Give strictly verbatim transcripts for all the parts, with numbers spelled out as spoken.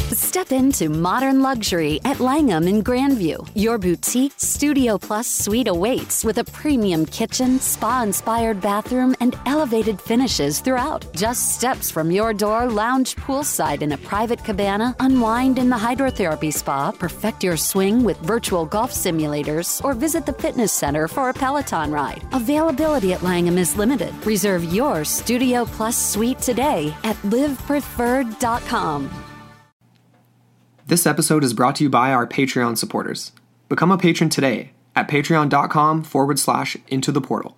Step into modern luxury at Langham in Grandview. Your boutique Studio Plus suite awaits with a premium kitchen, spa-inspired bathroom, and elevated finishes throughout. Just steps from your door, lounge poolside in a private cabana, unwind in the hydrotherapy spa, perfect your swing with virtual golf simulators, or visit the fitness center for a Peloton ride. Availability at Langham is limited. Reserve your Studio Plus suite today at live preferred dot com. This episode is brought to you by our Patreon supporters. Become a patron today at patreon.com forward slash into the portal.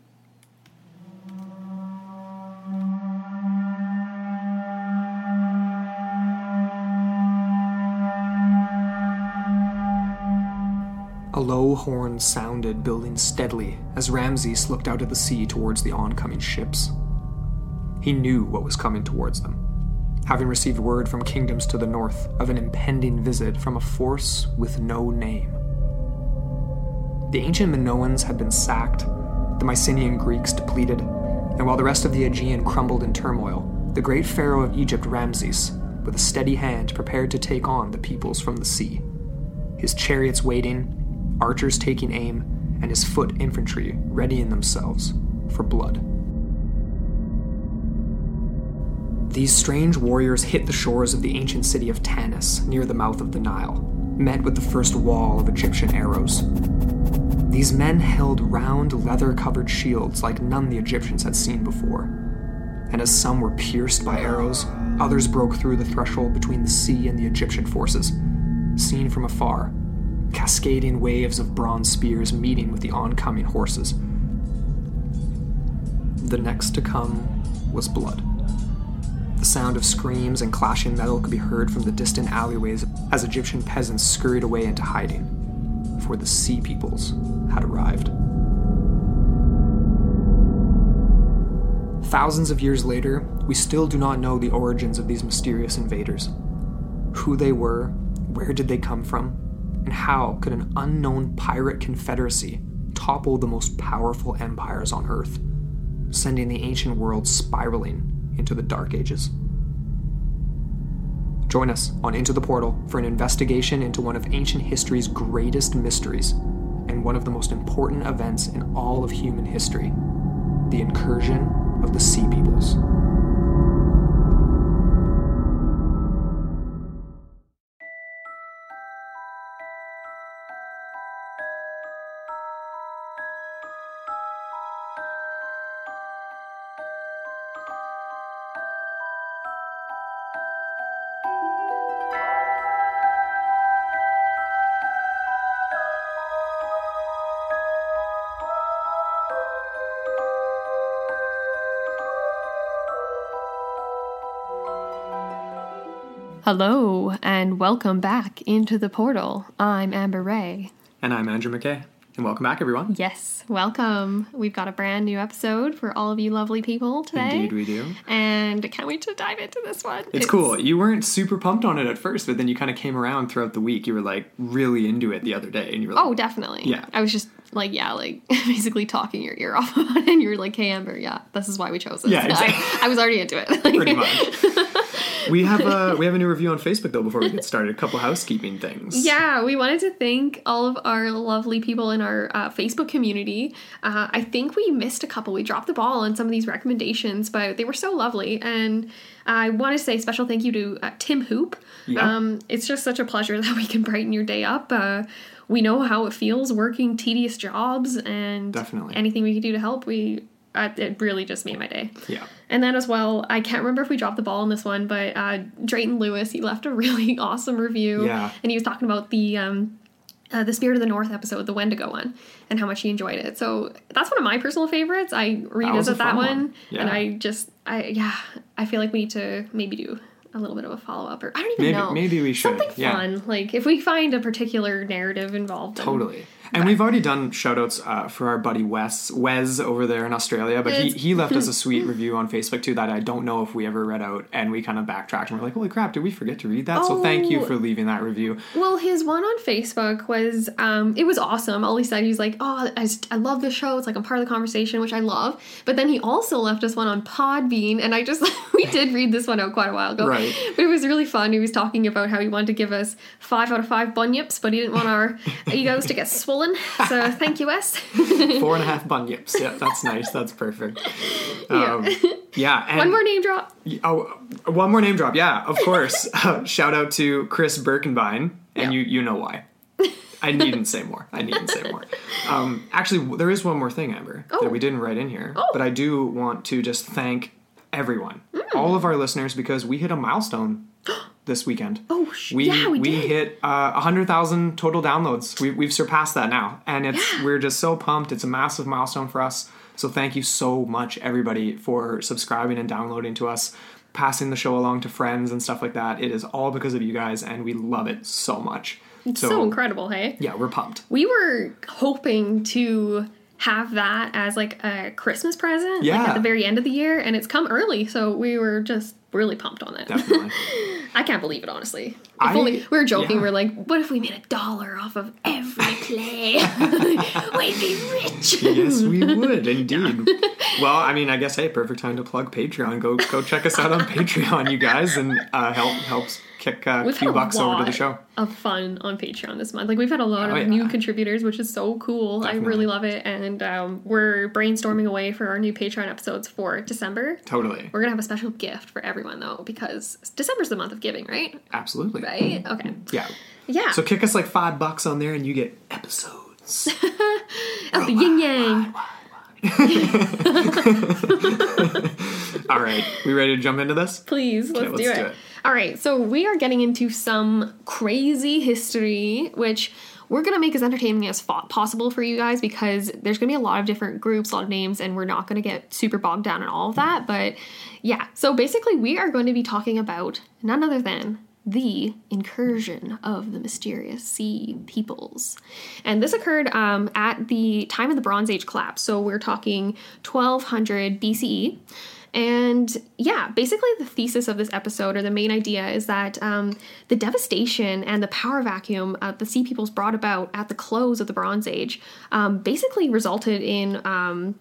A low horn sounded, building steadily as Ramses looked out at the sea towards the oncoming ships. He knew what was coming towards them, having received word from kingdoms to the north of an impending visit from a force with no name. The ancient Minoans had been sacked, the Mycenaean Greeks depleted, and while the rest of the Aegean crumbled in turmoil, the great pharaoh of Egypt, Ramses, with a steady hand prepared to take on the peoples from the sea, his chariots waiting, archers taking aim, and his foot infantry readying themselves for blood. These strange warriors hit the shores of the ancient city of Tanis, near the mouth of the Nile, met with the first wall of Egyptian arrows. These men held round, leather-covered shields like none the Egyptians had seen before, and as some were pierced by arrows, others broke through the threshold between the sea and the Egyptian forces, seen from afar, cascading waves of bronze spears meeting with the oncoming horses. The next to come was blood. The sound of screams and clashing metal could be heard from the distant alleyways as Egyptian peasants scurried away into hiding, for the sea peoples had arrived. Thousands of years later, we still do not know the origins of these mysterious invaders. Who they were, where did they come from, and how could an unknown pirate confederacy topple the most powerful empires on Earth, sending the ancient world spiraling into the Dark Ages. Join us on Into the Portal for an investigation into one of ancient history's greatest mysteries and one of the most important events in all of human history, the incursion of the Sea Peoples. Hello, and welcome back into the portal. I'm Amber Ray. And I'm Andrew McKay. And welcome back, everyone. Yes, welcome. We've got a brand new episode for all of you lovely people today. Indeed we do. And can't wait to dive into this one. It's, it's cool. You weren't super pumped on it at first, but then you kind of came around throughout the week. You were like really into it the other day. And you were like, oh, definitely. Yeah. I was just like, yeah, like basically talking your ear off about it. And you were like, hey, Amber, yeah, this is why we chose it. Yeah, exactly. I, I was already into it. Pretty much. We have a we have a new review on Facebook though before we get started. A couple housekeeping things. Yeah, we wanted to thank all of our lovely people in our uh, Facebook community. Uh, I think we missed a couple. We dropped the ball on some of these recommendations, but they were so lovely. And I want to say special thank you to uh, Tim Hoop. Yeah. Um, it's just such a pleasure that we can brighten your day up. Uh, we know how it feels working tedious jobs, and definitely anything we can do to help, we. Uh, it really just made my day. Yeah. And then as well, I can't remember if we dropped the ball on this one, but uh, Drayton Lewis, he left a really awesome review. Yeah. And he was talking about the um, uh, the Spirit of the North episode, the Wendigo one, and how much he enjoyed it. So that's one of my personal favorites. I revisit that, that one, one. Yeah. and I just, I yeah, I feel like we need to maybe do a little bit of a follow-up, or I don't even maybe, know. Maybe we should. Something yeah. fun. Like, if we find a particular narrative involved. Totally. And we've already done shout-outs uh, for our buddy Wes, Wes over there in Australia, but he, he left us a sweet review on Facebook too that I don't know if we ever read out, and we kind of backtracked and we're like, holy crap, did we forget to read that? Oh. So thank you for leaving that review. Well, his one on Facebook was, um, it was awesome. All he said, he was like, oh, I, just, I love this show. It's like I'm part of the conversation, which I love. But then he also left us one on Podbean, and I just, we did read this one out quite a while ago. Right. But it was really fun. He was talking about how he wanted to give us five out of five bunyips, but he didn't want our egos to get swollen. So thank you, Wes. Four and a half bunyips. Yeah, that's nice. That's perfect. Um, yeah. yeah. And one more name drop. Oh, one more name drop. Yeah, of course. uh, shout out to Chris Birkenbein, and yeah. you you know why. I needn't say more. I needn't say more. Um, actually, there is one more thing, Amber, oh. that we didn't write in here, oh. but I do want to just thank everyone, mm. all of our listeners, because we hit a milestone this weekend. Oh, sh- we, yeah, we, we did. hit uh, one hundred thousand total downloads. We, we've surpassed that now, and it's yeah. we're just so pumped. It's a massive milestone for us. So thank you so much, everybody, for subscribing and downloading to us, passing the show along to friends and stuff like that. It is all because of you guys, and we love it so much. It's so, so incredible, hey? Yeah, we're pumped. We were hoping to have that as like a Christmas present, yeah. like at the very end of the year, and it's come early, so we were just really pumped on it. Definitely. I can't believe it, honestly. If I, only, we were joking, yeah. we we're like, what if we made a dollar off of every play? We'd be rich. Yes, we would, indeed. Well, I mean, I guess, hey, perfect time to plug Patreon. Go go check us out on Patreon, you guys, and uh, help helps kick uh, a few bucks over to the show. Of fun on Patreon this month. Like, we've had a lot oh, of yeah. new contributors, which is so cool. Definitely. I really love it, and um, we're brainstorming away for our new Patreon episodes for December. Totally. We're gonna have a special gift for everyone though, because December's the month of giving, right? Absolutely. Right? Okay. Yeah. Yeah. So kick us like five bucks on there, and you get episodes of the yin yang. All right, we ready to jump into this? Please, let's, okay, let's do, it. do it. All right, so we are getting into some crazy history, which we're going to make as entertaining as possible for you guys, because there's going to be a lot of different groups, a lot of names, and we're not going to get super bogged down in all of that. But yeah, so basically we are going to be talking about none other than the incursion of the mysterious sea peoples. And this occurred um, at the time of the Bronze Age collapse. So we're talking twelve hundred B C E. And yeah, basically the thesis of this episode, or the main idea, is that um, the devastation and the power vacuum uh, the sea peoples brought about at the close of the Bronze Age um, basically resulted in um,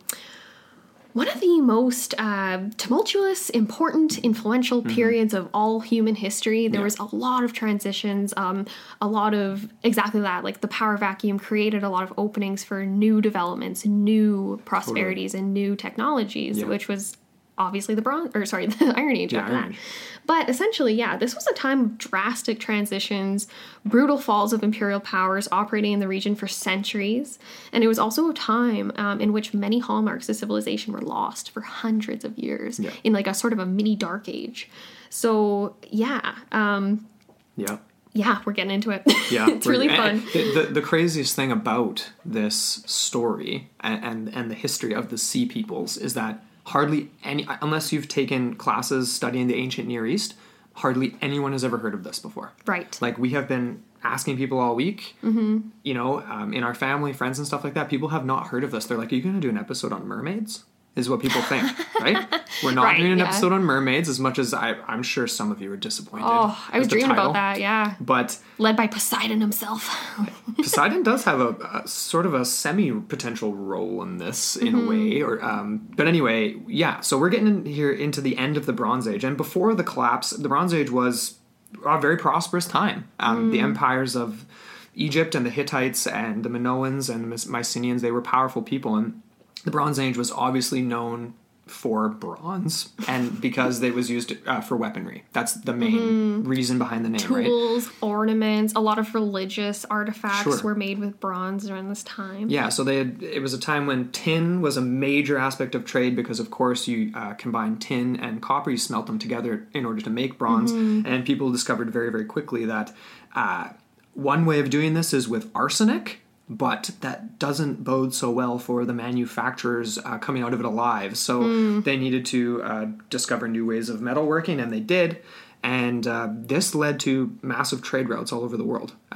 one of the most uh, tumultuous, important, influential mm-hmm. periods of all human history. There yeah. was a lot of transitions, um, a lot of exactly that, like the power vacuum created a lot of openings for new developments, new prosperities, totally. and new technologies, yeah. which was obviously the bronze, or sorry, the Iron Age yeah, after Iron that. But essentially, yeah, this was a time of drastic transitions, brutal falls of imperial powers operating in the region for centuries. And it was also a time um, in which many hallmarks of civilization were lost for hundreds of years yeah. in like a sort of a mini dark age. So, yeah. Um, yeah. Yeah, we're getting into it. Yeah, it's really fun. The, the, the craziest thing about this story and, and, and the history of the Sea Peoples is that hardly any, unless you've taken classes studying the ancient Near East, hardly anyone has ever heard of this before. Right. Like, we have been asking people all week, mm-hmm. you know, um, in our family, friends and stuff like that, people have not heard of this. They're like, are you going to do an episode on mermaids? Is what people think, right? We're not right, doing an yeah. episode on mermaids, as much as I, I'm sure some of you are disappointed. Oh, I was dreaming title. about that, yeah. But led by Poseidon himself. Poseidon does have a, a sort of a semi-potential role in this, in mm-hmm. a way. Or, um, but anyway, yeah. So we're getting in here into the end of the Bronze Age, and before the collapse, the Bronze Age was a very prosperous time. Um, mm. The empires of Egypt and the Hittites and the Minoans and the Mycenaeans, they were powerful people, and the Bronze Age was obviously known for bronze, and because it was used uh, for weaponry. That's the main mm-hmm. reason behind the name, Tools, right? Tools, ornaments, a lot of religious artifacts sure. were made with bronze during this time. Yeah, so they had, it was a time when tin was a major aspect of trade, because of course you uh, combine tin and copper, you smelt them together in order to make bronze, mm-hmm. and people discovered very, very quickly that uh, one way of doing this is with arsenic, but that doesn't bode so well for the manufacturers uh, coming out of it alive. So mm. they needed to uh, discover new ways of metalworking, and they did. And uh, this led to massive trade routes all over the world. Um,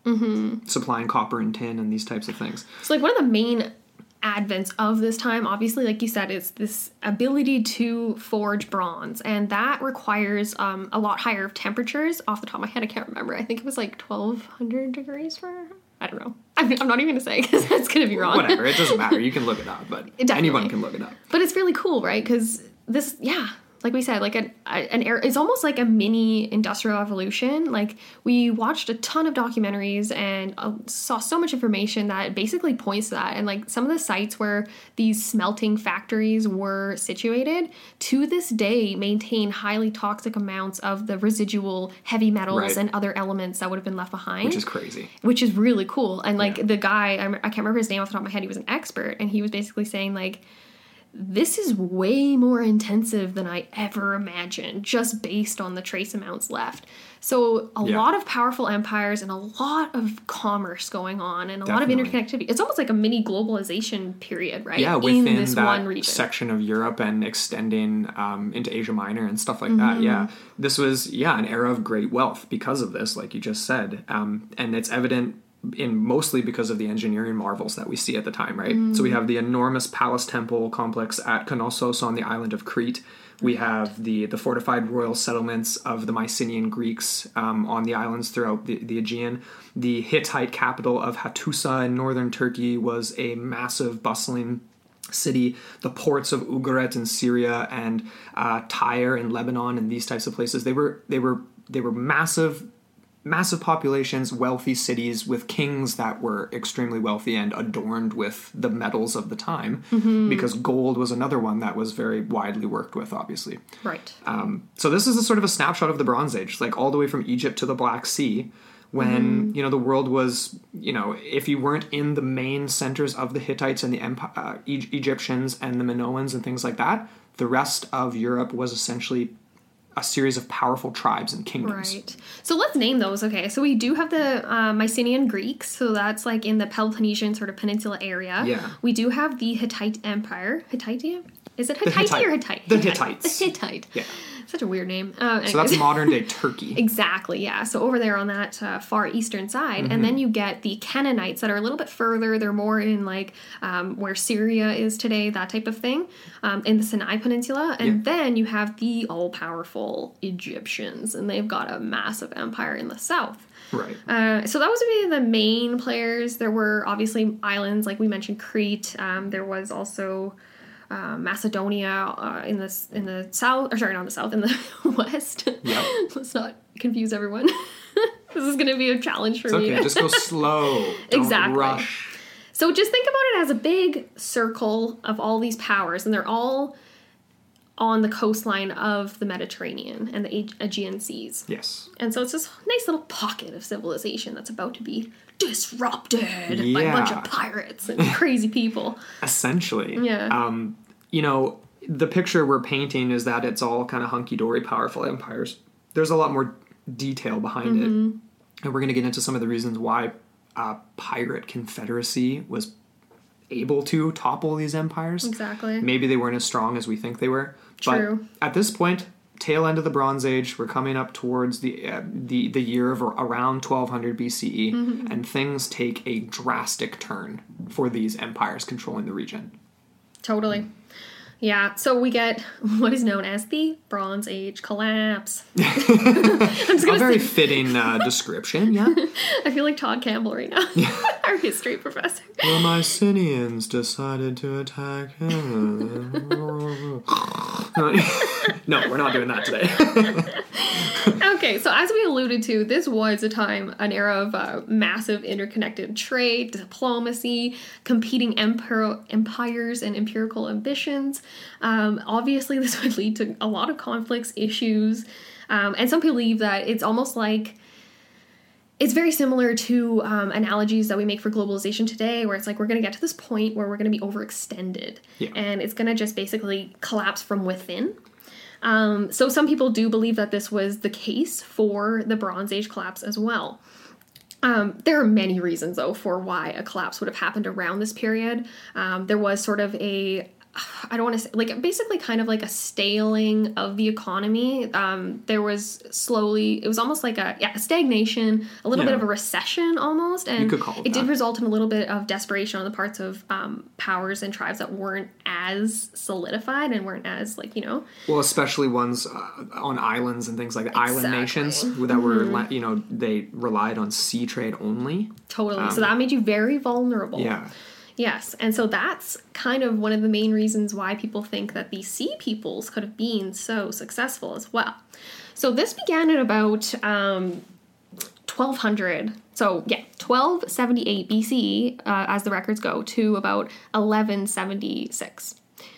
mm-hmm. supplying copper and tin and these types of things. So like one of the main advents of this time, obviously, like you said, is this ability to forge bronze, and that requires um, a lot higher temperatures. Off the top of my head, I can't remember. I think it was like twelve hundred degrees for, I don't know. I'm, I'm not even going to say because that's going to be wrong. Whatever, it doesn't matter. You can look it up, but Definitely. anyone can look it up. But it's really cool, right? Because this, yeah, like we said, like an, an era, it's almost like a mini industrial revolution. Like we watched a ton of documentaries and uh, saw so much information that basically points to that. And like some of the sites where these smelting factories were situated to this day maintain highly toxic amounts of the residual heavy metals right. and other elements that would have been left behind. Which is crazy. Which is really cool. And like yeah. the guy, I, I can't remember his name off the top of my head, he was an expert, and he was basically saying like, this is way more intensive than I ever imagined, just based on the trace amounts left. So a yeah. lot of powerful empires and a lot of commerce going on and a Definitely. lot of interconnectivity. It's almost like a mini globalization period, right? Yeah, within In this that one region. section of Europe and extending um, into Asia Minor and stuff like mm-hmm. that. Yeah, this was, yeah, an era of great wealth because of this, like you just said. Um, and it's evident in mostly because of the engineering marvels that we see at the time, right? Mm. So we have the enormous palace temple complex at Knossos on the island of Crete. We have the the fortified royal settlements of the Mycenaean Greeks um, on the islands throughout the, the Aegean. The Hittite capital of Hattusa in northern Turkey was a massive, bustling city. The ports of Ugarit in Syria and uh, Tyre in Lebanon and these types of places, they were they were they were massive. Massive populations, wealthy cities with kings that were extremely wealthy and adorned with the metals of the time, mm-hmm. because gold was another one that was very widely worked with, obviously. Right. Um, so this is a sort of a snapshot of the Bronze Age, like all the way from Egypt to the Black Sea, when, mm-hmm. you know, the world was, you know, if you weren't in the main centers of the Hittites and the Empire, uh, e- Egyptians and the Minoans and things like that, the rest of Europe was essentially a series of powerful tribes and kingdoms. Right. So let's name those. Okay. So we do have the uh, Mycenaean Greeks. So that's like in the Peloponnesian sort of peninsula area. Yeah. We do have the Hittite Empire. Hittite? Is it Hittite, Hittite. or Hittite? The Hittite. Hittites. The Hittite. Yeah. Such a weird name. Uh, so that's modern day Turkey. Exactly, yeah. So over there on that uh, far eastern side. Mm-hmm. And then you get the Canaanites that are a little bit further. They're more in like um, where Syria is today, that type of thing, um, in the Sinai Peninsula. And yeah. then you have the all-powerful Egyptians. And they've got a massive empire in the south. Right. Uh, so that was be the main players. There were obviously islands, like we mentioned, Crete. Um, there was also... Uh, Macedonia uh, in the in the south, or sorry, not in the south, in the west. Yep. Let's not confuse everyone. This is going to be a challenge for it's me. Okay, just go slow. Don't exactly. rush. So just think about it as a big circle of all these powers, and they're all on the coastline of the Mediterranean and the Aegean seas. Yes. And so it's this nice little pocket of civilization that's about to be disrupted yeah. by a bunch of pirates and crazy people. Essentially. Yeah. Um, you know, the picture we're painting is that it's all kind of hunky-dory, powerful empires. There's a lot more detail behind mm-hmm. it. And we're going to get into some of the reasons why uh, pirate confederacy was able to topple these empires. Exactly. Maybe they weren't as strong as we think they were. True. But at this point, tail end of the Bronze Age, we're coming up towards the uh, the the year of around twelve hundred B C E, mm-hmm. and things take a drastic turn for these empires controlling the region. Totally. Yeah, so we get what is known as the Bronze Age collapse. I'm just gonna a very say... fitting uh, description, yeah? I feel like Todd Campbell right now, our history professor. The Mycenaeans decided to attack him. No, we're not doing that today. Okay, so as we alluded to, this was a time, an era of uh, massive interconnected trade, diplomacy, competing emper- empires and empirical ambitions. Um, obviously, this would lead to a lot of conflicts, issues, um, and some people believe that it's almost like it's very similar to um, analogies that we make for globalization today, where it's like we're going to get to this point where we're going to be overextended, yeah. and it's going to just basically collapse from within. Um, so some people do believe that this was the case for the Bronze Age collapse as well. Um, there are many reasons, though, for why a collapse would have happened around this period. Um, there was sort of a I don't want to say, like, basically kind of like a staling of the economy. Um, there was slowly, it was almost like a, yeah, a stagnation, a little Yeah. bit of a recession almost. And You could call it it did that. result in a little bit of desperation on the parts of um, powers and tribes that weren't as solidified and weren't as, like, you know. Well, especially ones uh, on islands and things like that. Island Exactly. nations that were, la- you know, they relied on sea trade only. Totally. So that made you very vulnerable. Yeah. Yes, and so that's kind of one of the main reasons why people think that these sea peoples could have been so successful as well. So this began at about um, twelve hundred. So yeah, twelve seventy-eight B C E, uh, as the records go, to about eleven seventy-six.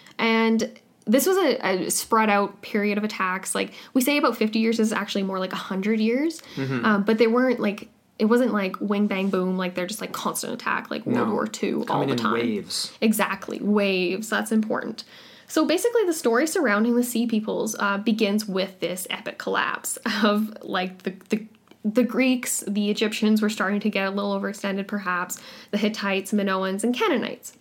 And this was a, a spread out period of attacks. Like, we say about fifty years is actually more like one hundred years. Mm-hmm. Um, but they weren't like, it wasn't like wing, bang, boom, like they're just like constant attack, like World No. War Two all Coming the in time. waves. Exactly, waves. That's important. So basically, the story surrounding the Sea Peoples uh, begins with this epic collapse of like the, the the Greeks, the Egyptians were starting to get a little overextended, perhaps, the Hittites, Minoans, and Canaanites.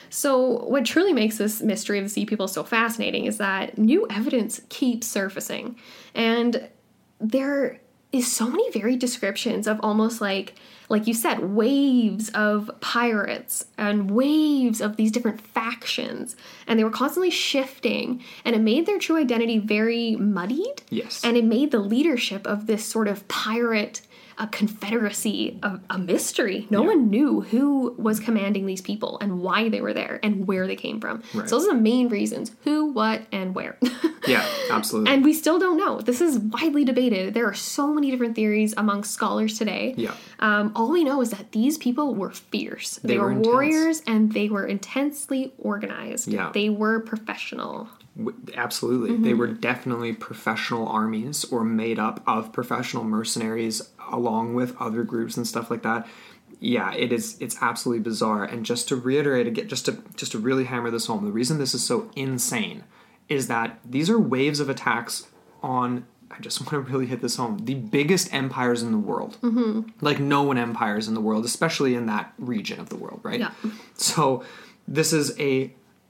So what truly makes this mystery of the Sea Peoples so fascinating is that new evidence keeps surfacing, and there is so many varied descriptions of almost like, like you said, waves of pirates and waves of these different factions. And they were constantly shifting, and it made their true identity very muddied. Yes. And it made the leadership of this sort of pirate a confederacy, a, a mystery. No Yeah. one knew who was commanding these people and why they were there and where they came from. Right. So those are the main reasons: who, what, and where. Yeah, absolutely. And we still don't know. This is widely debated. There are so many different theories among scholars today. Yeah. Um, all we know is that these people were fierce. They, They were, were intense. warriors, and they were intensely organized. Yeah. They were professional. W- Absolutely. Mm-hmm. They were definitely professional armies or made up of professional mercenaries along with other groups and stuff like that. Yeah, it is it's absolutely bizarre. And just to reiterate again, just to just to really hammer this home, the reason this is so insane is that these are waves of attacks on, I just want to really hit this home, the biggest empires in the world. Mm-hmm. Like known empires in the world, especially in that region of the world, right? Yeah. So this is a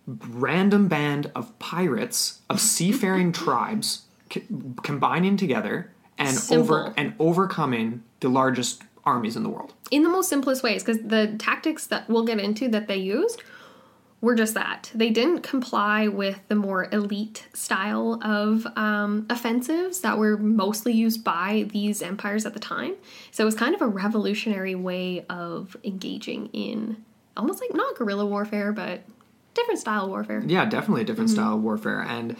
random band of pirates, of seafaring tribes c- combining together and Simple. over and overcoming the largest armies in the world. In the most simplest ways, because the tactics that we'll get into that they used were just that. They didn't comply with the more elite style of um, offensives that were mostly used by these empires at the time. So it was kind of a revolutionary way of engaging in almost like not guerrilla warfare, but different style warfare. Yeah, definitely a different style of warfare. And,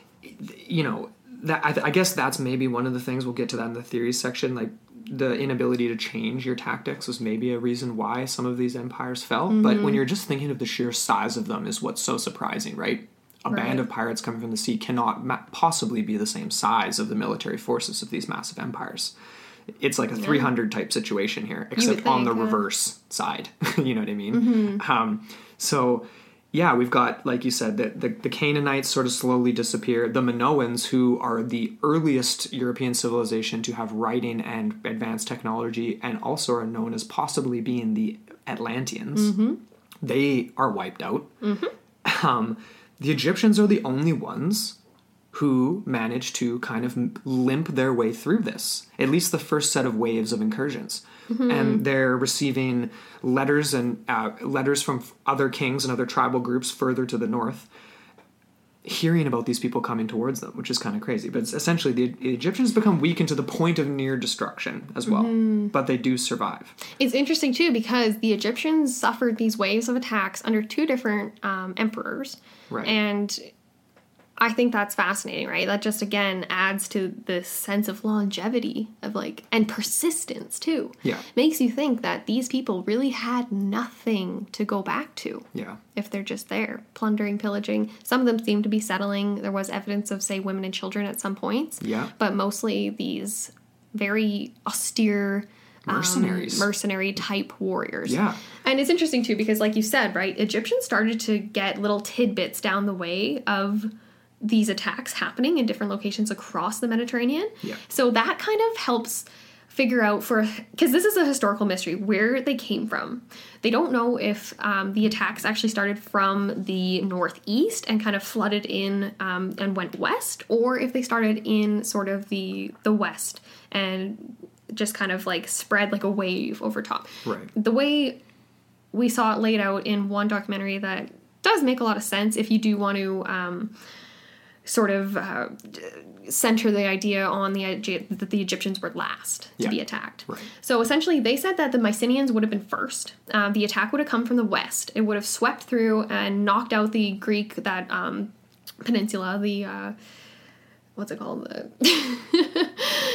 you know, that I, th- I guess that's maybe one of the things, we'll get to that in the theories section, like the inability to change your tactics was maybe a reason why some of these empires fell. But when you're just thinking of the sheer size of them is what's so surprising, right? A Right. band of pirates coming from the sea cannot ma- possibly be the same size of the military forces of these massive empires. It's like a three hundred type situation here, except on the think, yeah. reverse side. You know what I mean? Um, so, yeah, we've got, like you said, the, the, the Canaanites sort of slowly disappear. The Minoans, who are the earliest European civilization to have writing and advanced technology, and also are known as possibly being the Atlanteans, they are wiped out. Um, the Egyptians are the only ones who managed to kind of limp their way through this, at least the first set of waves of incursions. And they're receiving letters and uh, letters from other kings and other tribal groups further to the north, hearing about these people coming towards them, which is kind of crazy. But it's essentially, the, the Egyptians become weakened to the point of near destruction as well, but they do survive. It's interesting, too, because the Egyptians suffered these waves of attacks under two different um, emperors. Right. And I think that's fascinating, right? That just, again, adds to this sense of longevity of, like, and persistence, too. Yeah. Makes you think that these people really had nothing to go back to. Yeah. If they're just there, plundering, pillaging. Some of them seem to be settling. There was evidence of, say, women and children at some points. Yeah. But mostly these very austere... Mercenaries. Um, mercenary type warriors. Yeah. And it's interesting, too, because like you said, right, Egyptians started to get little tidbits down the way of these attacks happening in different locations across the Mediterranean. Yeah. So that kind of helps figure out for, because this is a historical mystery, where they came from. They don't know if um, the attacks actually started from the northeast and kind of flooded in um, and went west, or if they started in sort of the the west and just kind of like spread like a wave over top. Right. The way we saw it laid out in one documentary that does make a lot of sense if you do want to um, sort of uh, center the idea on the idea that the Egyptians were last to yeah. be attacked. Right. So essentially they said that the Mycenaeans would have been first. Uh, the attack would have come from the west. It would have swept through and knocked out the Greek, that um, peninsula, the, uh, what's it called? The,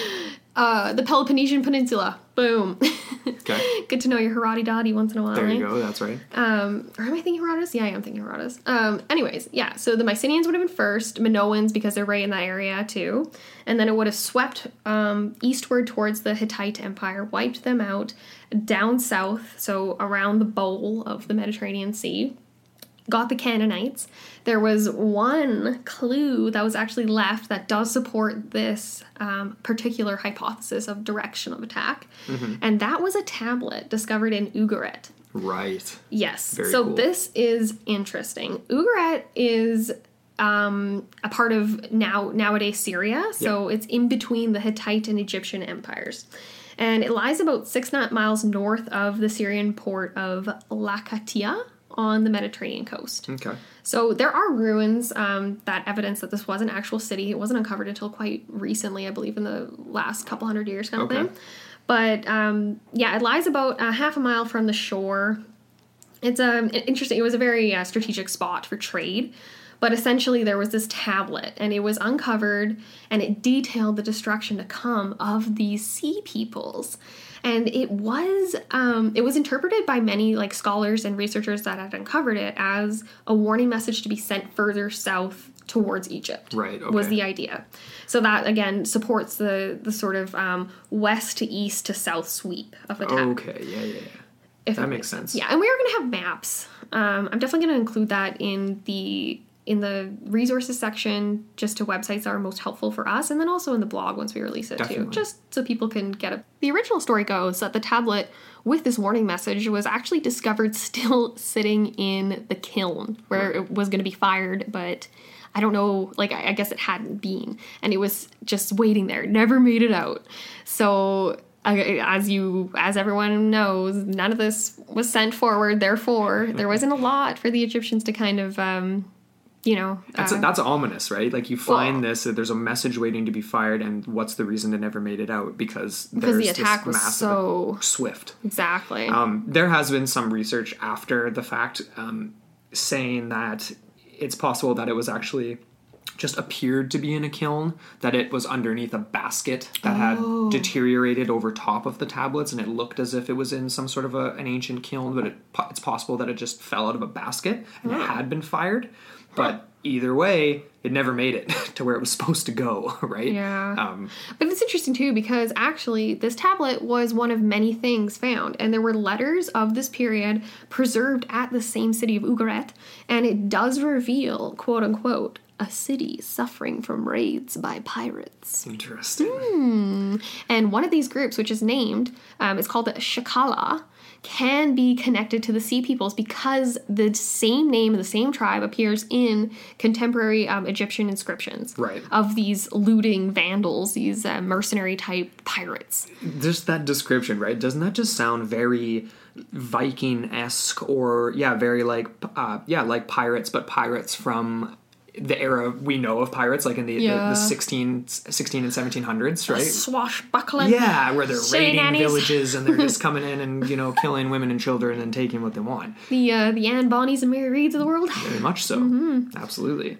uh, the Peloponnesian Peninsula. Boom. Okay. Good to know your Herodot once in a while. There you right? go, that's right. Um, or am I thinking Herodotus? Yeah, I am thinking Herodotus. Um, anyways, yeah, so the Mycenaeans would have been first, Minoans, because they're right in that area too, and then it would have swept um, eastward towards the Hittite Empire, wiped them out, down south, so around the bowl of the Mediterranean Sea, got the Canaanites. There was one clue that was actually left that does support this um, particular hypothesis of direction of attack, mm-hmm. and that was a tablet discovered in Ugarit. Right. Yes. Very so cool. This is interesting. Ugarit is um, a part of now nowadays Syria, so yeah. it's in between the Hittite and Egyptian empires. And it lies about six miles north of the Syrian port of Latakia on the Mediterranean coast. Okay. So there are ruins um, that evidence that this was an actual city. It wasn't uncovered until quite recently, I believe, in the last couple hundred years kind of okay. thing. But um, yeah, it lies about a half a mile from the shore. It's um, interesting. It was a very uh, strategic spot for trade. But essentially there was this tablet, and it was uncovered, and it detailed the destruction to come of these sea peoples. And it was um, it was interpreted by many like scholars and researchers that had uncovered it as a warning message to be sent further south towards Egypt. Right. Okay. Was the idea. So that again supports the the sort of um, west to east to south sweep of attack. Okay. Yeah. Yeah. yeah. If that makes sense. Yeah, and we are going to have maps. Um, I'm definitely going to include that in the. in the resources section, just to websites that are most helpful for us, and then also in the blog once we release it Definitely. too, just so people can get it. The original story goes that the tablet with this warning message was actually discovered still sitting in the kiln where right. it was going to be fired, but I don't know, like I guess it hadn't been, and it was just waiting there, never made it out. So as you, as everyone knows, none of this was sent forward, therefore there wasn't a lot for the Egyptians to kind of um you know, that's uh, that's ominous, right? Like you find well, this, uh, there's a message waiting to be fired, and what's the reason it never made it out? Because because there's the attack this was massive, so swift. Exactly. Um, there has been some research after the fact um, saying that it's possible that it was actually just appeared to be in a kiln, that it was underneath a basket that oh. had deteriorated over top of the tablets, and it looked as if it was in some sort of a, an ancient kiln, but it, it's possible that it just fell out of a basket and oh. it had been fired. But either way, it never made it to where it was supposed to go, right? Yeah. Um, but it's interesting, too, because actually this tablet was one of many things found. And there were letters of this period preserved at the same city of Ugarit. And it does reveal, quote unquote, a city suffering from raids by pirates. Interesting. Mm. And one of these groups, which is named, um, is called the Shakala, can be connected to the Sea Peoples because the same name and the same tribe appears in contemporary um, Egyptian inscriptions right. of these looting vandals, these uh, mercenary-type pirates. Just that description, right? Doesn't that just sound very Viking-esque or, yeah, very like, uh, yeah, like pirates, but pirates from the era we know of pirates, like in the, yeah. the, the sixteen, sixteen and seventeen hundreds, right? Swashbuckling. Yeah, where they're raiding nannies. villages and they're just coming in and, you know, killing women and children and taking what they want. The uh, the Anne Bonnies and Mary Reads of the world. Very much so. Mm-hmm. Absolutely.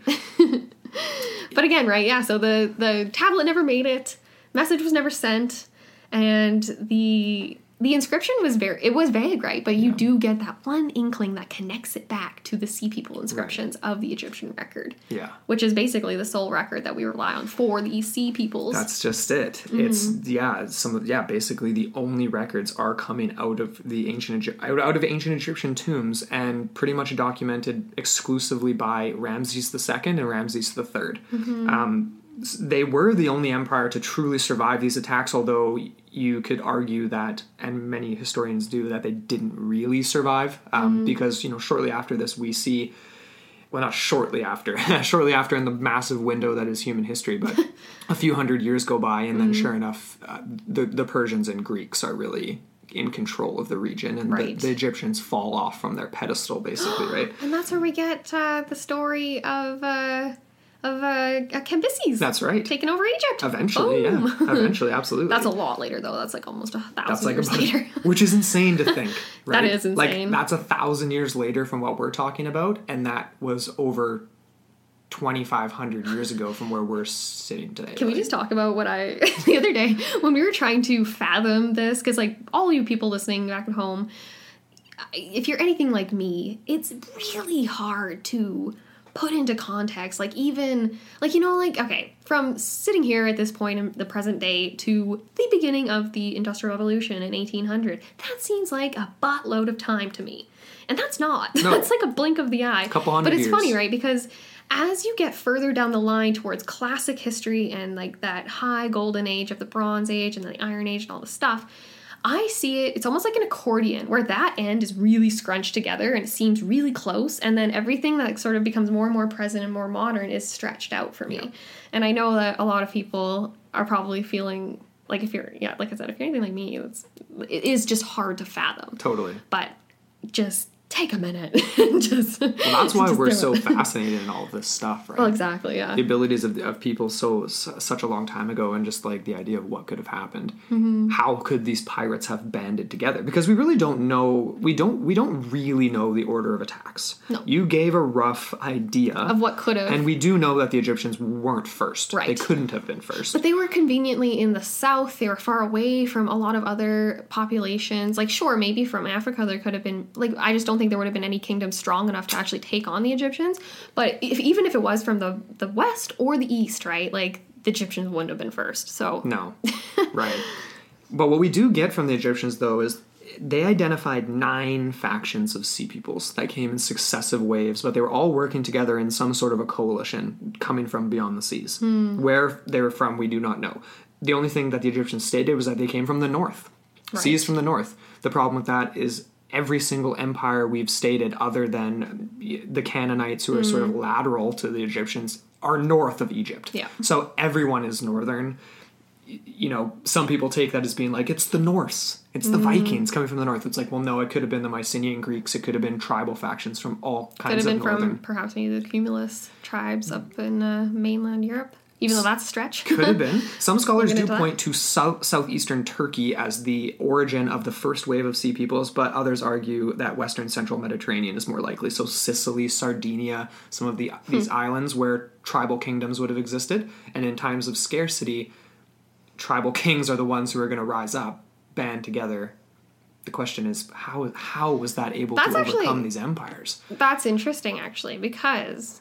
But again, right, yeah, so the, the tablet never made it, message was never sent, and the... The inscription was very, it was vague, right? But you yeah. do get that one inkling that connects it back to the Sea People inscriptions right. of the Egyptian record. Yeah. Which is basically the sole record that we rely on for the Sea Peoples. That's just it. Mm-hmm. It's, yeah, some of, yeah, basically the only records are coming out of the ancient, out, out of ancient Egyptian tombs and pretty much documented exclusively by Ramses the Second and Ramses the Third. Mm-hmm. Um, they were the only empire to truly survive these attacks, although you could argue that, and many historians do, that they didn't really survive um, mm. because, you know, shortly after this we see, well, not shortly after, shortly after in the massive window that is human history, but a few hundred years go by, and then mm. sure enough, uh, the, the Persians and Greeks are really in control of the region, and right. the, the Egyptians fall off from their pedestal, basically, right? And that's where we get uh, the story of... Uh... Of uh, Cambyses. That's right. Taking over Egypt. Eventually, Boom. yeah. Eventually, absolutely. That's a lot later, though. That's like almost a thousand that's like years about, later. Which is insane to think, right? That is insane. Like, that's a thousand years later from what we're talking about, and that was over twenty-five hundred years ago from where we're sitting today. Can right? we just talk about what I... the other day, when we were trying to fathom this, because, like, all you people listening back at home, if you're anything like me, it's really hard to... put into context, like even, like, you know, like, okay, from sitting here at this point in the present day to the beginning of the Industrial Revolution in eighteen hundred, that seems like a buttload of time to me. And that's not. No. That's like a blink of the eye. A couple hundred But it's years. funny, right? Because as you get further down the line towards classic history and, like, that high golden age of the Bronze Age and the Iron Age and all this stuff, I see it, it's almost like an accordion where that end is really scrunched together and it seems really close, and then everything that sort of becomes more and more present and more modern is stretched out for me. Yeah. And I know that a lot of people are probably feeling like, if you're, yeah, like I said, if you're anything like me, it's, it is just hard to fathom. Totally. But just take a minute and just... Well, that's why we're so fascinated in all of this stuff, right? Well, exactly, yeah. The abilities of, of people so such a long time ago, and just, like, the idea of what could have happened. Mm-hmm. How could these pirates have banded together? Because we really don't know... We don't we don't really know the order of attacks. No. You gave a rough idea... of what could have... And we do know that the Egyptians weren't first. Right. They couldn't have been first. But they were conveniently in the south. They were far away from a lot of other populations. Like, sure, maybe from Africa there could have been... Like, I just don't think there would have been any kingdom strong enough to actually take on the Egyptians. But if, even if it was from the, the west or the east, right, like, the Egyptians wouldn't have been first, so... No, right. But what we do get from the Egyptians, though, is they identified nine factions of sea peoples that came in successive waves, but they were all working together in some sort of a coalition coming from beyond the seas. Mm. Where they were from, we do not know. The only thing that the Egyptians stated was that they came from the north. Right. Seas from the north. The problem with that is... every single empire we've stated other than the Canaanites, who are mm. sort of lateral to the Egyptians, are north of Egypt. Yeah. So everyone is northern. You know, some people take that as being like, it's the Norse. It's the mm. Vikings coming from the north. It's like, well, no, it could have been the Mycenaean Greeks. It could have been tribal factions from all kinds of northern. Could have been from perhaps maybe the Cumulus tribes up in uh, mainland Europe. Even though that's a stretch. Could have been. Some scholars do point to south, southeastern Turkey as the origin of the first wave of sea peoples, but others argue that western central Mediterranean is more likely. So Sicily, Sardinia, some of the hmm. these islands where tribal kingdoms would have existed. And in times of scarcity, tribal kings are the ones who are going to rise up, band together. The question is, how how was that able that's to overcome actually, these empires? That's interesting, actually, because...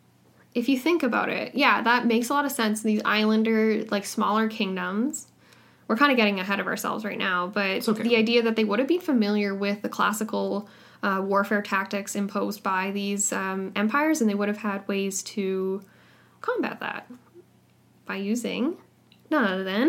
if you think about it, yeah, that makes a lot of sense. These islander, like, smaller kingdoms, we're kind of getting ahead of ourselves right now, but okay. the idea that they would have been familiar with the classical uh, warfare tactics imposed by these um, empires, and they would have had ways to combat that by using none other than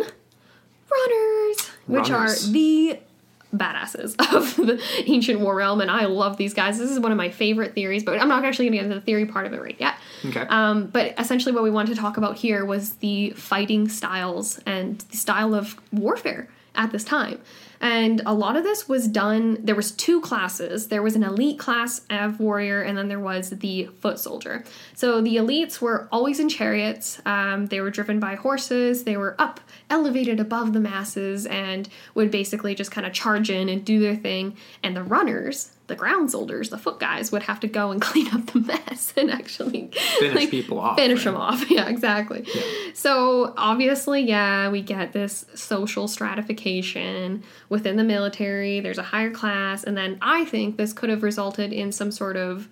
runners, which runners. are the badasses of the ancient war realm, and I love these guys. This is one of my favorite theories, but I'm not actually going to get into the theory part of it right yet. Okay. Um, but essentially what we wanted to talk about here was the fighting styles and the style of warfare at this time. And a lot of this was done, there was two classes. There was an elite class of warrior, and then there was the foot soldier. So the elites were always in chariots. Um, they were driven by horses. They were up, elevated above the masses, and would basically just kind of charge in and do their thing. And the runners, the ground soldiers, the foot guys, would have to go and clean up the mess and actually finish like, people off. Finish right? them off. Yeah, exactly. Yeah. So obviously, yeah, we get this social stratification within the military. There's a higher class. And then I think this could have resulted in some sort of,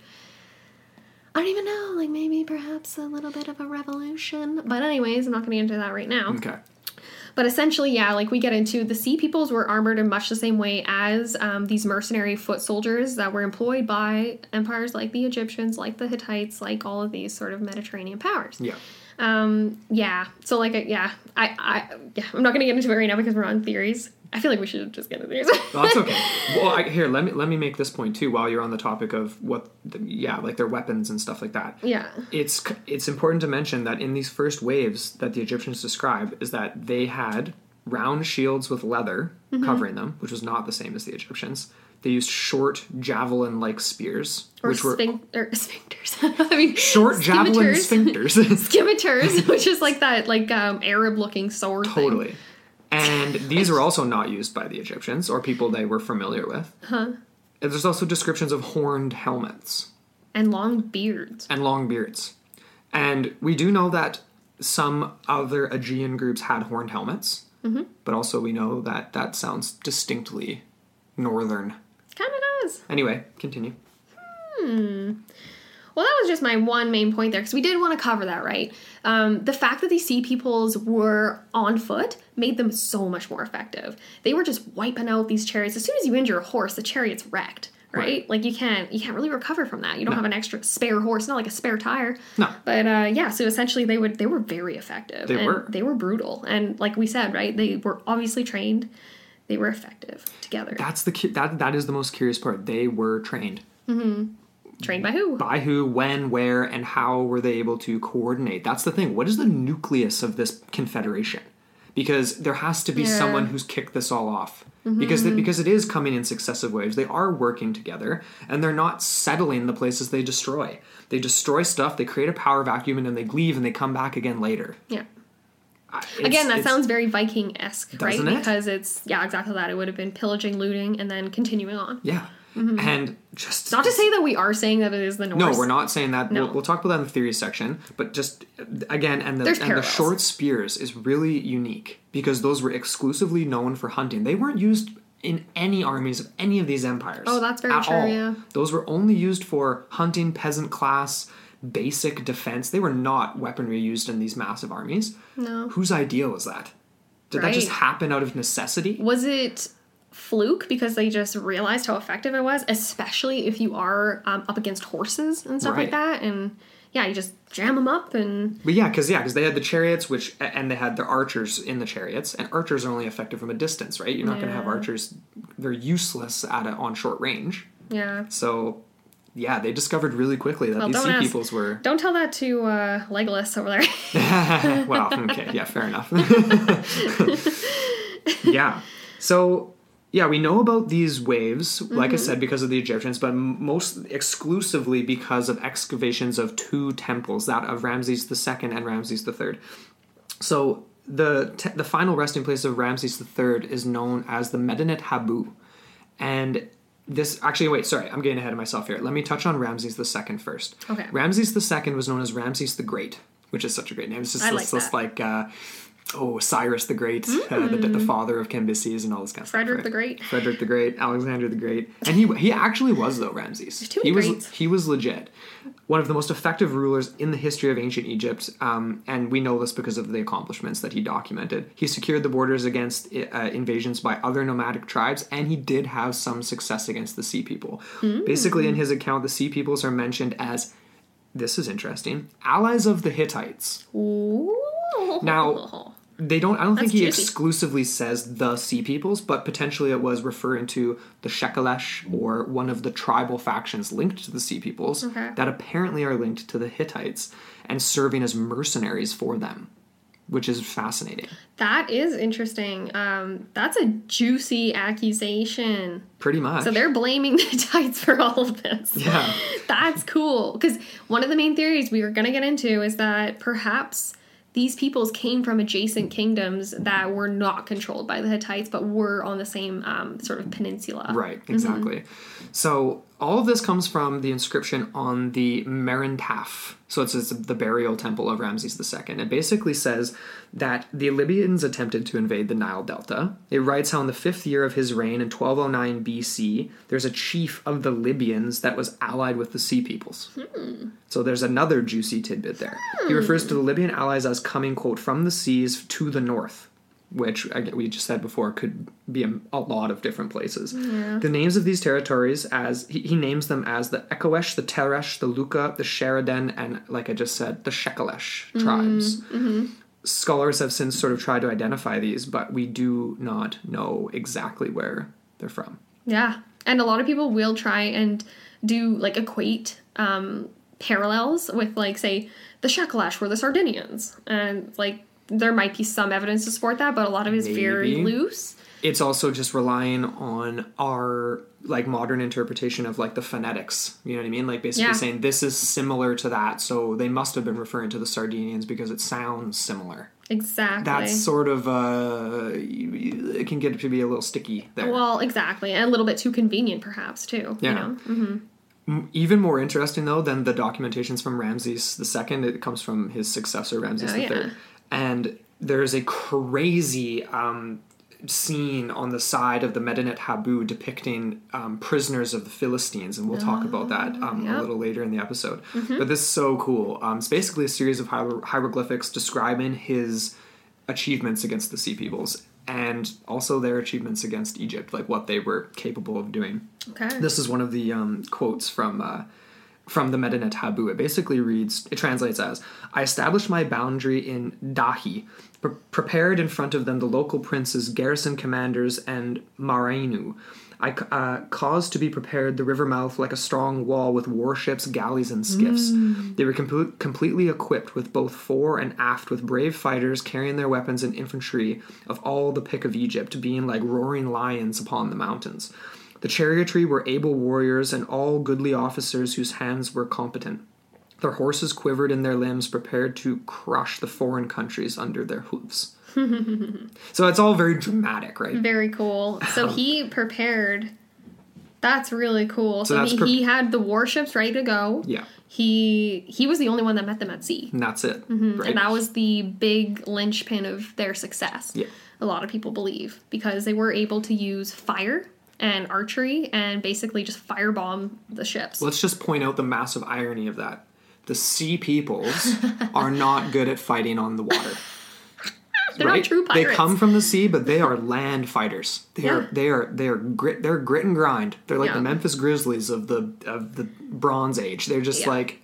I don't even know, like maybe perhaps a little bit of a revolution. But anyways, I'm not going to get into that right now. Okay. But essentially, yeah, like we get into, the sea peoples were armored in much the same way as um, these mercenary foot soldiers that were employed by empires like the Egyptians, like the Hittites, like all of these sort of Mediterranean powers. Yeah. Um, yeah. So like, yeah, I, I, yeah, I'm not going to get into it right now because we're on theories. I feel like we should just get into theories. Well, that's okay. Well, I, here, let me let me make this point too. While you're on the topic of what, the, yeah, like their weapons and stuff like that. Yeah. It's it's important to mention that in these first waves that the Egyptians describe is that they had round shields with leather mm-hmm. covering them, which was not the same as the Egyptians. They used short javelin-like spears, or which were sphinx- or sphincters. I mean, short javelin sphincters, scimitars, which is like that, like um, Arab-looking sword. Totally. Thing. And these were also not used by the Egyptians or people they were familiar with. Huh. And there's also descriptions of horned helmets. And long beards. And long beards. And we do know that some other Aegean groups had horned helmets. Mm-hmm. But also we know that that sounds distinctly northern. Kind of does. Anyway, continue. Hmm. Well, that was just my one main point there, because we did want to cover that, right? Um, the fact that these sea peoples were on foot made them so much more effective. They were just wiping out these chariots. As soon as you injure a horse, the chariot's wrecked, right? right. Like, you can't you can't really recover from that. You don't no. have an extra spare horse, not like a spare tire. No. But, uh, yeah, so essentially they would they were very effective. They and were. They were brutal. And like we said, right, they were obviously trained. They were effective together. That's the that that is the most curious part. They were trained. Mm-hmm. Trained by who? By who, when, where, and how were they able to coordinate? That's the thing. What is the nucleus of this confederation? Because there has to be yeah. someone who's kicked this all off. Mm-hmm. Because, they, because it is coming in successive waves. They are working together, and they're not settling the places they destroy. They destroy stuff, they create a power vacuum, and then they leave, and they come back again later. Yeah. It's, Again, that sounds very Viking-esque, right? It? Because it's, yeah, exactly that. It would have been pillaging, looting, and then continuing on. Yeah. Mm-hmm. And just... Not to say that we are saying that it is the Norse. No, we're not saying that. No. We'll, we'll talk about that in the theory section. But just, again, and the, There's and the short spears is really unique. Because those were exclusively known for hunting. They weren't used in any armies of any of these empires. Oh, that's very true, all. yeah. Those were only used for hunting, peasant class, basic defense. They were not weaponry used in these massive armies. No. Whose idea was that? Did right. that just happen out of necessity? Was it fluke because they just realized how effective it was, especially if you are um, up against horses and stuff right. like that? And yeah, you just jam them up and... But yeah, because yeah, because they had the chariots, which and they had their archers in the chariots, and archers are only effective from a distance, right? You're not yeah. going to have archers... They're useless at a, on short range. Yeah. So... Yeah, they discovered really quickly that well, these sea ask, peoples were... Don't tell that to uh, Legolas over there. Well, okay, yeah, fair enough. Yeah. So, yeah, we know about these waves, like mm-hmm. I said, because of the Egyptians, but most exclusively because of excavations of two temples, that of Ramses the Second and Ramses the Third. So, the te- the final resting place of Ramses the Third is known as the Medinet Habu. And... This actually, wait, sorry, I'm getting ahead of myself here. Let me touch on Ramses the Second first. Okay. Ramses the Second was known as Ramses the Great, which is such a great name. It's just I this, like this like, uh, oh, Cyrus the Great, mm. uh, the, the father of Cambyses and all this kind of Frederick stuff. Right? the Great. Frederick the Great, Alexander the Great, and he he actually was though Ramses. There's too he many was greats. he was legit. One of the most effective rulers in the history of ancient Egypt, um, and we know this because of the accomplishments that he documented. He secured the borders against uh, invasions by other nomadic tribes, and he did have some success against the Sea People. Mm. Basically, in his account, the Sea Peoples are mentioned as, this is interesting, allies of the Hittites. Ooh. Now... They don't. I don't That's think he juicy. exclusively says the Sea Peoples, but potentially it was referring to the Shekelesh or one of the tribal factions linked to the Sea Peoples okay. that apparently are linked to the Hittites and serving as mercenaries for them, which is fascinating. That is interesting. Um, that's a juicy accusation. Pretty much. So they're blaming the Hittites for all of this. Yeah. That's cool. Because one of the main theories we were going to get into is that perhaps... these peoples came from adjacent kingdoms that were not controlled by the Hittites, but were on the same um, sort of peninsula. Right, exactly. Mm-hmm. So all of this comes from the inscription on the Merentaf. So it's, it's the burial temple of Ramses the Second. It basically says that the Libyans attempted to invade the Nile Delta. It writes how in the fifth year of his reign in twelve oh nine B C, there's a chief of the Libyans that was allied with the Sea Peoples. Hmm. So there's another juicy tidbit there. Hmm. He refers to the Libyan allies as coming, quote, from the seas to the north. which we just said before could be a, a lot of different places. Yeah. The names of these territories, as he, he names them as the Ekoesh, the Teresh, the Luka, the Sheridan, and like I just said, the Shekelesh tribes. Mm-hmm. Scholars have since sort of tried to identify these, but we do not know exactly where they're from. Yeah. And a lot of people will try and do, like, equate um, parallels with, like, say, the Shekelesh were the Sardinians. And, like, there might be some evidence to support that, but a lot of it is Maybe. very loose. It's also just relying on our, like, modern interpretation of, like, the phonetics. You know what I mean? Like, basically Yeah. saying this is similar to that, so they must have been referring to the Sardinians because it sounds similar. Exactly. That's sort of, uh, it can get to be a little sticky there. Well, exactly. And a little bit too convenient, perhaps, too. Yeah. You know? Mm-hmm. Even more interesting, though, than the documentations from Ramses the Second, it comes from his successor, Ramses Oh, the yeah. Third. And there's a crazy um, scene on the side of the Medinet Habu depicting um, prisoners of the Philistines, and we'll talk about that um, yep. a little later in the episode. Mm-hmm. But this is so cool. Um, it's basically a series of hier- hieroglyphics describing his achievements against the Sea Peoples, and also their achievements against Egypt, like what they were capable of doing. Okay. This is one of the um, quotes from uh, from the Medinet Habu. It basically reads, it translates as, I established my boundary in Dahi, pre- prepared in front of them the local princes, garrison commanders, and Marainu. I uh, caused to be prepared the river mouth like a strong wall with warships, galleys, and skiffs. Mm. They were com- completely equipped with both fore and aft with brave fighters carrying their weapons and infantry of all the pick of Egypt, being like roaring lions upon the mountains. The chariotry were able warriors and all goodly officers whose hands were competent. Their horses quivered in their limbs, prepared to crush the foreign countries under their hoofs. So it's all very dramatic, right? Very cool. So he prepared. That's really cool. So, So that's he, pre- he had the warships ready to go. Yeah. He he was the only one that met them at sea. And that's it. Mm-hmm. Right? And that was the big linchpin of their success. Yeah. A lot of people believe, because they were able to use fire and archery and basically just firebomb the ships. Let's just point out the massive irony of that. The Sea Peoples are not good at fighting on the water. They're right? not true pirates. They come from the sea, but they are land fighters. They Yeah. are they are they are grit they're grit and grind. They're like Yeah. the Memphis Grizzlies of the of the Bronze Age. They're just Yeah. like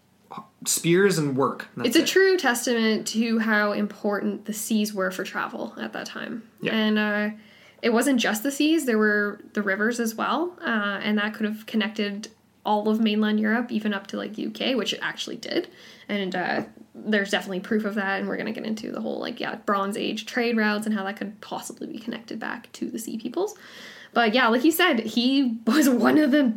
spears and work. That's It's a it. true testament to how important the seas were for travel at that time. Yeah. And uh, it wasn't just the seas, there were the rivers as well. Uh, and that could have connected all of mainland Europe, even up to like U K, which it actually did. And uh, there's definitely proof of that. And we're going to get into the whole, like, yeah, Bronze Age trade routes and how that could possibly be connected back to the Sea Peoples. But yeah, like you said, he was one of the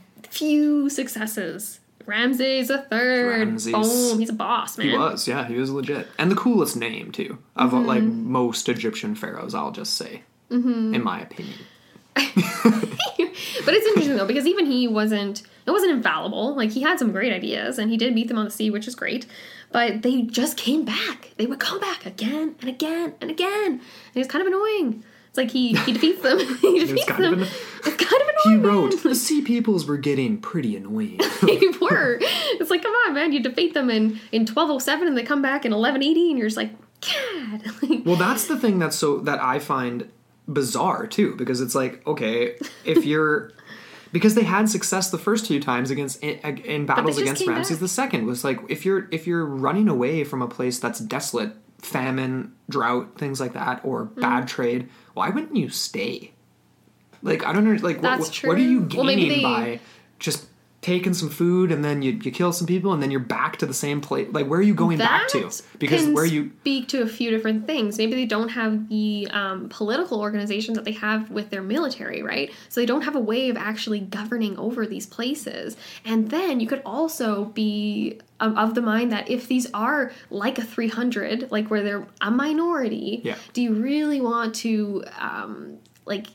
few successes. Ramses the Third. Ramses. Boom. He's a boss, man. He was, yeah, he was legit. And the coolest name, too, of Mm-hmm. like most Egyptian pharaohs, I'll just say, mm-hmm. in my opinion. But it's interesting, though, because even he wasn't, it wasn't infallible. Like, he had some great ideas, and he did meet them on the sea, which is great. But they just came back. They would come back again and again and again. And it was kind of annoying. It's like he, he defeats them. he defeats kind them. of an- It's kind of He annoying. wrote, the Sea Peoples were getting pretty annoying. They were. It's like, come on, man. You defeat them in, in twelve oh seven, and they come back in eleven eighty, and you're just like, God. Well, that's the thing that's so that I find bizarre too, because it's like, okay, if you're because they had success the first few times against in, in battles just against came Ramses back. the Second, was like if you're if you're running away from a place that's desolate, famine, drought, things like that, or Mm. bad trade, why wouldn't you stay? Like I don't know, like what, That's what, what are you true. gaining Well, maybe they- by just taking some food and then you, you kill some people and then you're back to the same place? Like where are you going back to? Because can where you speak to a few different things. Maybe they don't have the um, political organization that they have with their military, right? So they don't have a way of actually governing over these places. And then you could also be um, of the mind that if these are like a three hundred, like where they're a minority, Yeah. do you really want to um, like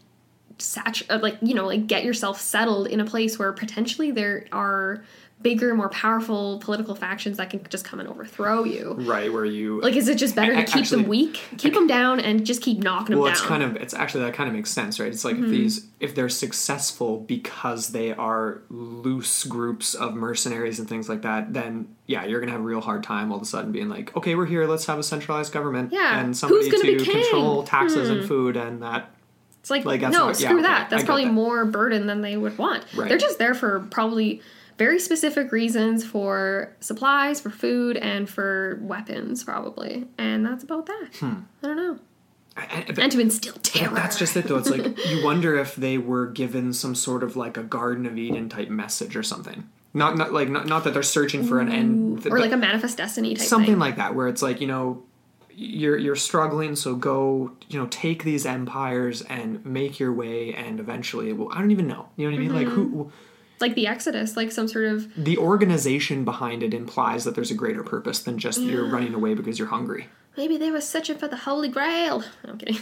satu- uh, like, you know, like get yourself settled in a place where potentially there are bigger, more powerful political factions that can just come and overthrow you. Right, where you... Like, is it just better to keep actually, them weak? Keep them down and just keep knocking them well, down. Well, it's kind of... It's actually... That kind of makes sense, right? It's like, mm-hmm. if these... If they're successful because they are loose groups of mercenaries and things like that, then, yeah, you're going to have a real hard time all of a sudden being like, okay, we're here, let's have a centralized government. Yeah. And somebody Who's gonna to be king? control taxes hmm. and food and that... It's like, like no, not, screw yeah, that. okay, That's probably that. more burden than they would want. Right. They're just there for probably... very specific reasons for supplies, for food, and for weapons, probably. And that's about that. Hmm. I don't know. I, I, but, and to instill terror. That's just it, though. It's like, you wonder if they were given some sort of, like, a Garden of Eden type message or something. Not not like not, not that they're searching for an end. Or like a Manifest Destiny type something thing. like that, where it's like, you know, you're you're struggling, so go, you know, take these empires and make your way, and eventually, well, I don't even know. You know what I mean? Mm-hmm. Like, who... Like the Exodus, like some sort of... The organization behind it implies that there's a greater purpose than just yeah. you're running away because you're hungry. Maybe they were searching for the Holy Grail. No, I'm kidding.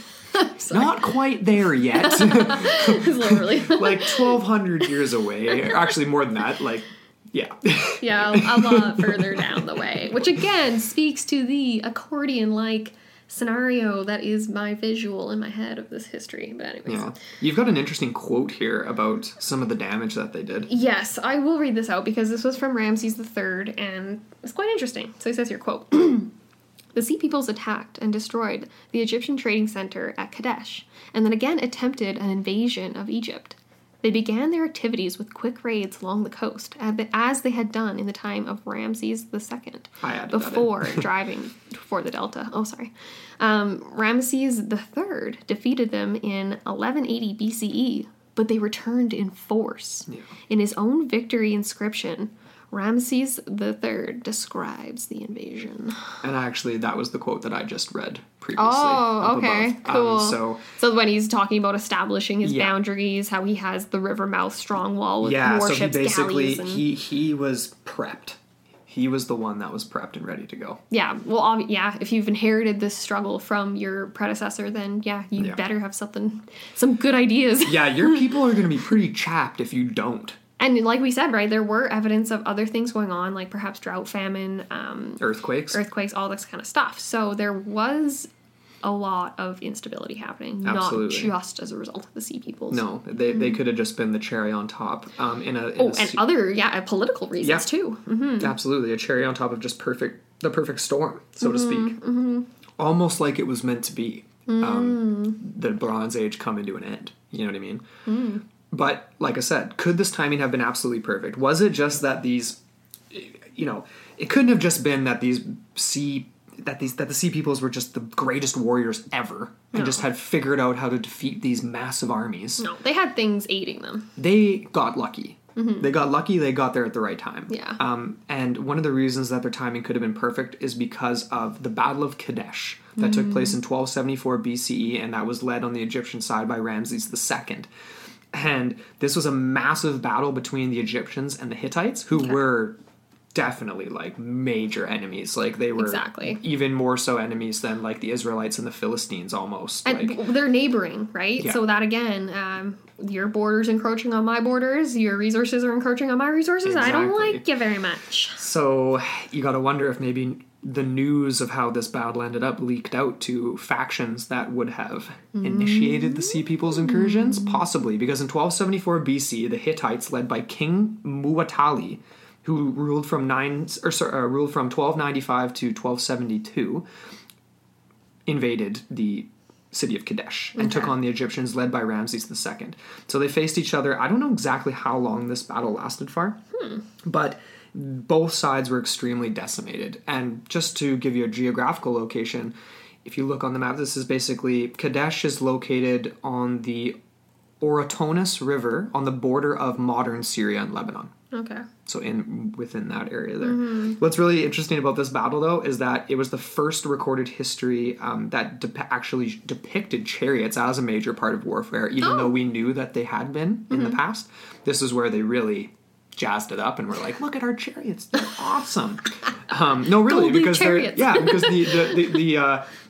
Not quite there yet. Literally. Like twelve hundred years away. Actually, more than that. Like, yeah. Yeah, a lot further down the way. Which, again, speaks to the accordion-like scenario that is my visual in my head of this history. But anyways. Yeah. You've got an interesting quote here about some of the damage that they did. Yes, I will read this out because this was from Ramses the Third, and it's quite interesting. So he says here, quote, "The Sea Peoples attacked and destroyed the Egyptian trading center at Kadesh, and then again attempted an invasion of Egypt. They began their activities with quick raids along the coast, as they had done in the time of Ramses the Second, before driving for the Delta. Oh, sorry. Um, Ramses the Third defeated them in eleven eighty B C E, but they returned in force. Yeah. In his own victory inscription, Ramses the Third describes the invasion." And actually, that was the quote that I just read previously. Oh, okay, above. cool. Um, so, so when he's talking about establishing his yeah. boundaries, how he has the river mouth strong wall with yeah, warships, so he basically galleys, and... he he was prepped. He was the one that was prepped and ready to go. Yeah, well, ob- yeah. If you've inherited this struggle from your predecessor, then yeah, you yeah. better have something, some good ideas. Yeah, your people are going to be pretty chapped if you don't. And like we said, right, there were evidence of other things going on, like perhaps drought, famine, um, earthquakes, earthquakes, all this kind of stuff. So there was a lot of instability happening, Absolutely. not just as a result of the Sea Peoples. No, they mm-hmm. they could have just been the cherry on top. Um, in a in oh, a and su- other yeah, political reasons yeah. too. Mm-hmm. Absolutely, a cherry on top of just perfect the perfect storm, so mm-hmm. to speak. Mm-hmm. Almost like it was meant to be. Mm. Um, the Bronze Age coming to an end. You know what I mean? Mm. But, like I said, could this timing have been absolutely perfect? Was it just that these, you know, it couldn't have just been that these sea, that these, that the Sea Peoples were just the greatest warriors ever and no. just had figured out how to defeat these massive armies. No, they had things aiding them. They got lucky. Mm-hmm. They got lucky, they got there at the right time. Yeah. Um, and one of the reasons that their timing could have been perfect is because of the Battle of Kadesh that mm-hmm. took place in twelve seventy-four B C E, and that was led on the Egyptian side by Ramses the Second. And this was a massive battle between the Egyptians and the Hittites, who okay. were definitely, like, major enemies. Like, they were exactly. even more so enemies than, like, the Israelites and the Philistines, almost. And like, they're neighboring, right? Yeah. So that, again, um, your border's encroaching on my borders, your resources are encroaching on my resources. Exactly. I don't like you very much. So you gotta wonder if maybe the news of how this battle ended up leaked out to factions that would have initiated the Sea Peoples incursions? Possibly, because in twelve seventy-four B C, the Hittites, led by King Muwatalli, who ruled from nine or sorry, uh, ruled from twelve ninety-five to twelve seventy-two, invaded the city of Kadesh and okay. took on the Egyptians, led by Ramses the Second. So they faced each other. I don't know exactly how long this battle lasted for, hmm. but both sides were extremely decimated. And just to give you a geographical location, if you look on the map, this is basically, Kadesh is located on the Orontes River on the border of modern Syria and Lebanon. Okay. So in within that area there. Mm-hmm. What's really interesting about this battle, though, is that it was the first recorded history um, that de- actually depicted chariots as a major part of warfare, even oh. though we knew that they had been in mm-hmm. the past. This is where they really jazzed it up and were like, look at our chariots, they're awesome. Um, no, really, Goldie because they're chariots. yeah, because the the the, the uh,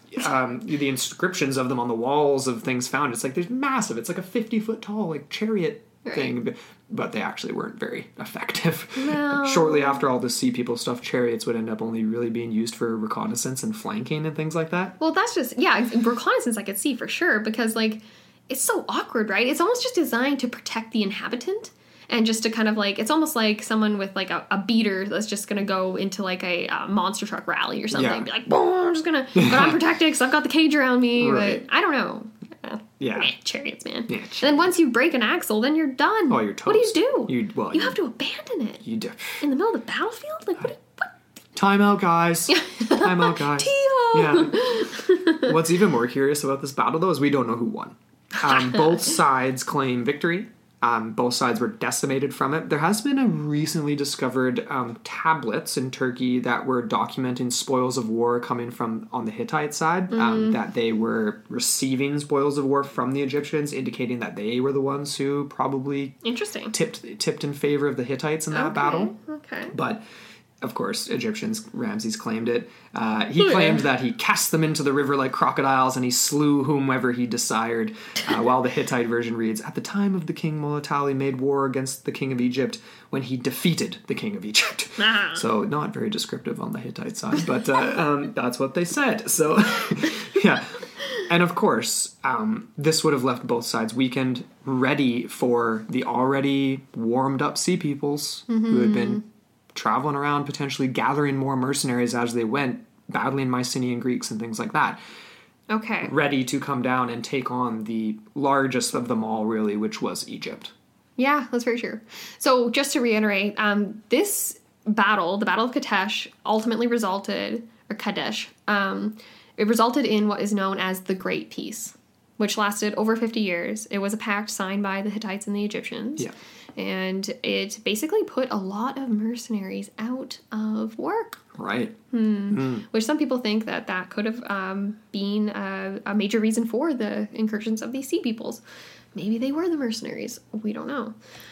um, the inscriptions of them on the walls of things found, it's like there's massive. It's like a fifty foot tall like chariot right. thing, but they actually weren't very effective. No. Shortly after all the sea people stuff, chariots would end up only really being used for reconnaissance and flanking and things like that. Well, that's just yeah, reconnaissance I could see for sure because like it's so awkward, right? It's almost just designed to protect the inhabitant. And just to kind of like, it's almost like someone with like a, a beater that's just going to go into like a uh, monster truck rally or something. Yeah. Be like, boom, I'm just going to, but I'm protected because I've got the cage around me. Right. But I don't know. Uh, yeah. Eh, chariots, man. Yeah, chariots. And then once you break an axle, then you're done. Oh, you're toast. What do you do? You, well, you you, have to abandon it. You do. In the middle of the battlefield? Like, what? what? Time out, guys. Time out, guys. T-O! Yeah. What's even more curious about this battle, though, is we don't know who won. Um, both sides claim victory. Um, both sides were decimated from it. There has been a recently discovered um, tablets in Turkey that were documenting spoils of war coming from on the Hittite side, mm. um, that they were receiving spoils of war from the Egyptians, indicating that they were the ones who probably Interesting. tipped tipped in favor of the Hittites in that okay. battle. Okay. But of course, Egyptians, Ramses claimed it. Uh, he yeah. claimed that he cast them into the river like crocodiles and he slew whomever he desired, uh, while the Hittite version reads, at the time of the king Mulatali made war against the king of Egypt when he defeated the king of Egypt. Ah. So not very descriptive on the Hittite side, but uh, um, that's what they said. So, yeah. And of course, um, this would have left both sides weakened, ready for the already warmed up sea peoples mm-hmm. who had been traveling around, potentially gathering more mercenaries as they went, battling Mycenaean Greeks and things like that. Okay. Ready to come down and take on the largest of them all, really, which was Egypt. Yeah, that's very true. So just to reiterate, um, this battle, the Battle of Kadesh, ultimately resulted, or Kadesh, um, it resulted in what is known as the Great Peace, which lasted over fifty years. It was a pact signed by the Hittites and the Egyptians. Yeah. And it basically put a lot of mercenaries out of work. Right. Hmm. Mm. Which some people think that that could have um, been a, a major reason for the incursions of these sea peoples. Maybe they were the mercenaries. We don't know.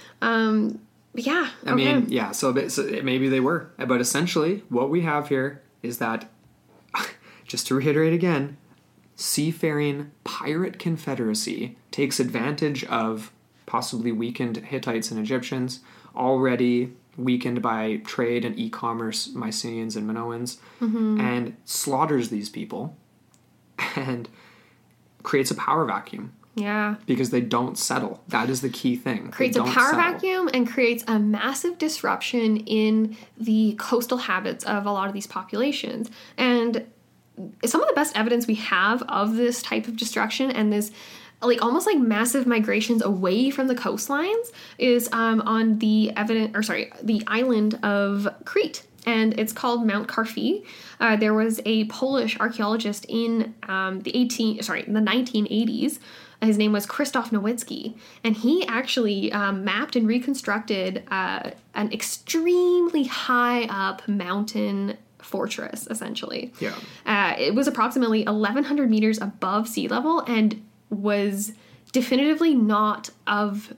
Um, but yeah. I okay. mean, yeah, so, so maybe they were. But essentially, what we have here is that, just to reiterate again, seafaring pirate confederacy takes advantage of possibly weakened Hittites and Egyptians, already weakened by trade and e-commerce Mycenaeans and Minoans, mm-hmm. and slaughters these people and creates a power vacuum. Yeah. Because they don't settle. That is the key thing. Creates a power settle. vacuum and creates a massive disruption in the coastal habits of a lot of these populations. And some of the best evidence we have of this type of destruction and this like almost like massive migrations away from the coastlines is um, on the evident or sorry the island of Crete, and it's called Mount Carfi. Uh, there was a Polish archaeologist in um, the eighteen sorry in the nineteen eighties. His name was Krzysztof Nowicki, and he actually um, mapped and reconstructed uh, an extremely high up mountain fortress, essentially. Yeah. Uh, it was approximately eleven hundred meters above sea level and was definitively not of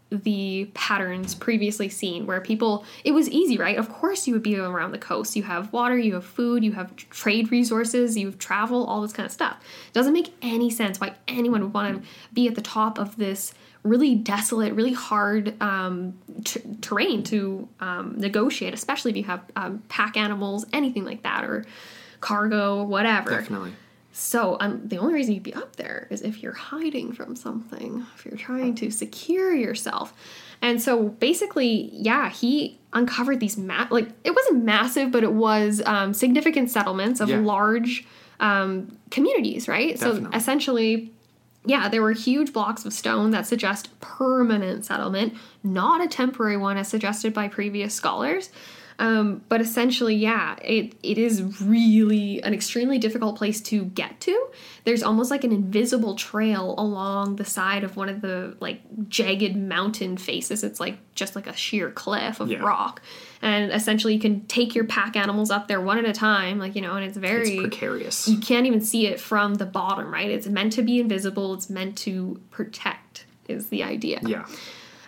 the patterns previously seen where people, it was easy, right? Of course you would be around the coast. You have water, you have food, you have trade resources, you have travel, all this kind of stuff. It doesn't make any sense why anyone would want to be at the top of this really desolate, really hard um, t- terrain to um, negotiate, especially if you have um, pack animals, anything like that, or cargo, or whatever. Definitely. So um, the only reason you'd be up there is if you're hiding from something, if you're trying to secure yourself. And so basically, yeah, he uncovered these, ma- like, it wasn't massive, but it was um, significant settlements of yeah. large um, communities, right? Definitely. So essentially, yeah, there were huge blocks of stone that suggest permanent settlement, not a temporary one as suggested by previous scholars. Um, but essentially, yeah, it, it is really an extremely difficult place to get to. There's almost like an invisible trail along the side of one of the like jagged mountain faces. It's like just like a sheer cliff of yeah. rock. And essentially you can take your pack animals up there one at a time, like, you know, and it's very... It's precarious. You can't even see it from the bottom, right? It's meant to be invisible. It's meant to protect is the idea. Yeah.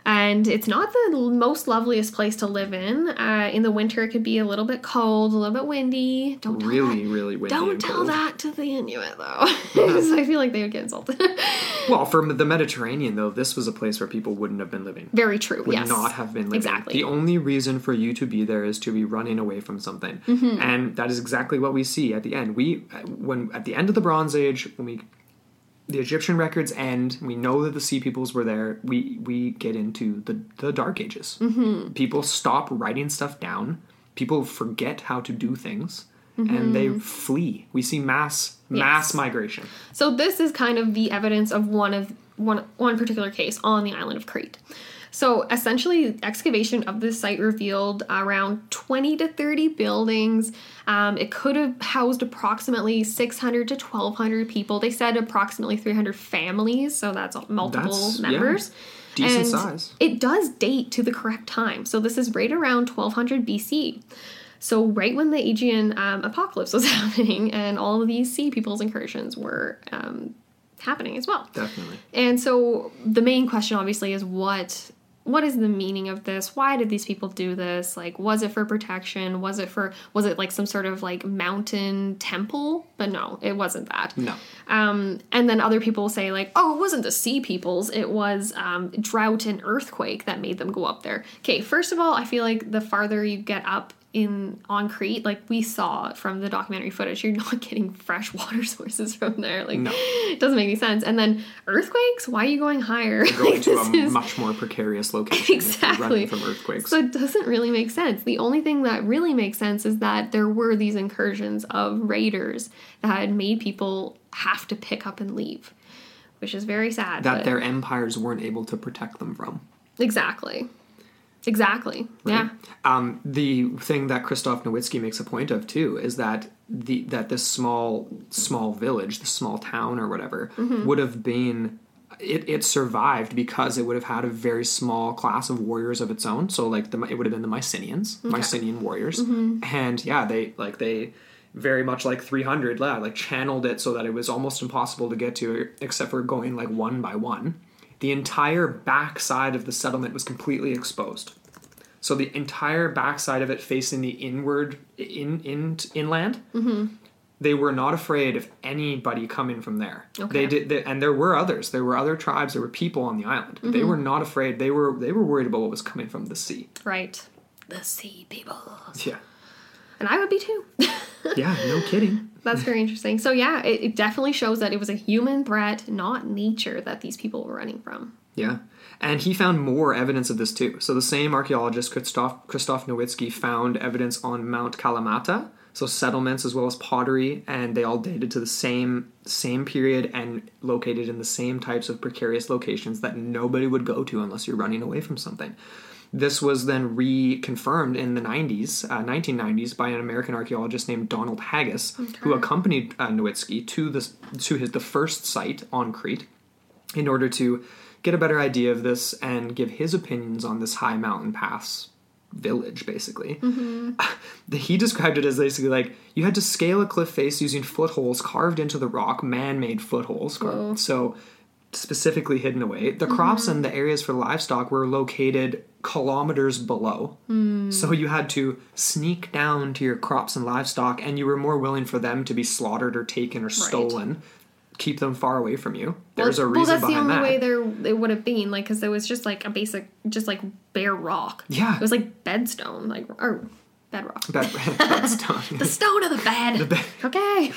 And it's not the most loveliest place to live in. Uh, in the winter, it could be a little bit cold, a little bit windy. Don't tell really, that. really windy. Don't and tell cold. that to the Inuit, though. Because I feel like they would get insulted. Well, for the Mediterranean, though, this was a place where people wouldn't have been living. Very true, Would yes. not have been living. Exactly. The only reason for you to be there is to be running away from something. Mm-hmm. And that is exactly what we see at the end. We, when at the end of the Bronze Age, when we the Egyptian records end, we know that the Sea Peoples were there, we we get into the, the Dark Ages. Mm-hmm. People stop writing stuff down. People forget how to do things. Mm-hmm. And they flee. We see mass mass yes. migration. So this is kind of the evidence of one of one one particular case on the island of Crete. So essentially, excavation of this site revealed around twenty to thirty buildings. Um, it could have housed approximately six hundred to twelve hundred people. They said approximately three hundred families, so that's multiple that's, members. Yeah, decent and size. It does date to the correct time. So this is right around twelve hundred B C. So right when the Aegean um, apocalypse was happening and all of these Sea Peoples incursions were um, happening as well. Definitely. And so the main question obviously is what what is the meaning of this? Why did these people do this? Like, was it for protection? Was it for, was it like some sort of like mountain temple? But no, it wasn't that. No. Um, and then other people will say like, oh, it wasn't the Sea Peoples. It was um, drought and earthquake that made them go up there. Okay, first of all, I feel like the farther you get up in on Crete, like we saw from the documentary footage, you're not getting fresh water sources from there. Like, no. It doesn't make any sense. And then earthquakes, why are you going higher? You're going like, to a is... much more precarious location. Exactly. If you're running from earthquakes. So it doesn't really make sense. The only thing that really makes sense is that there were these incursions of raiders that had made people have to pick up and leave, which is very sad. That but... their empires weren't able to protect them from. Exactly. Exactly. Right? Yeah. Um, the thing that Krzysztof Nowitzki makes a point of too is that the that this small small village, the small town or whatever, mm-hmm. would have been it, it survived because it would have had a very small class of warriors of its own. So like the it would have been the Mycenaeans, okay. Mycenaean warriors, mm-hmm. and yeah, they like they very much like three hundred, yeah, like channeled it so that it was almost impossible to get to, except for going like one by one. The entire backside of the settlement was completely exposed. So the entire backside of it facing the inward, in, in inland, mm-hmm. they were not afraid of anybody coming from there. Okay. They did, they, and there were others. There were other tribes. There were people on the island. Mm-hmm. They were not afraid. They were they were worried about what was coming from the sea. Right, the Sea People. Yeah, and I would be too. Yeah, no kidding. That's very interesting. So yeah, it, it definitely shows that it was a human threat, not nature, that these people were running from. Yeah. And he found more evidence of this too. So the same archaeologist, Krzysztof, Krzysztof Nowitzki, found evidence on Mount Kalamata, so settlements as well as pottery, and they all dated to the same same period and located in the same types of precarious locations that nobody would go to unless you're running away from something. This was then reconfirmed in the nineties, uh, nineteen nineties, by an American archaeologist named Donald Haggis, okay. who accompanied uh, Nowitzki to this to his the first site on Crete in order to get a better idea of this and give his opinions on this high mountain pass village, basically. Mm-hmm. He described it as basically like you had to scale a cliff face using footholes carved into the rock, man-made footholes, carved, so specifically hidden away. The crops mm-hmm. and the areas for livestock were located kilometers below. Mm. So you had to sneak down to your crops and livestock, and you were more willing for them to be slaughtered or taken or right. stolen. Keep them far away from you. There's well, a reason behind that. Well, that's the only that. way there it would have been, like, because there was just like a basic, just like bare rock. Yeah, it was like bedstone, like or bedrock. Bed, bedstone. The stone of the bed. The bed. Okay.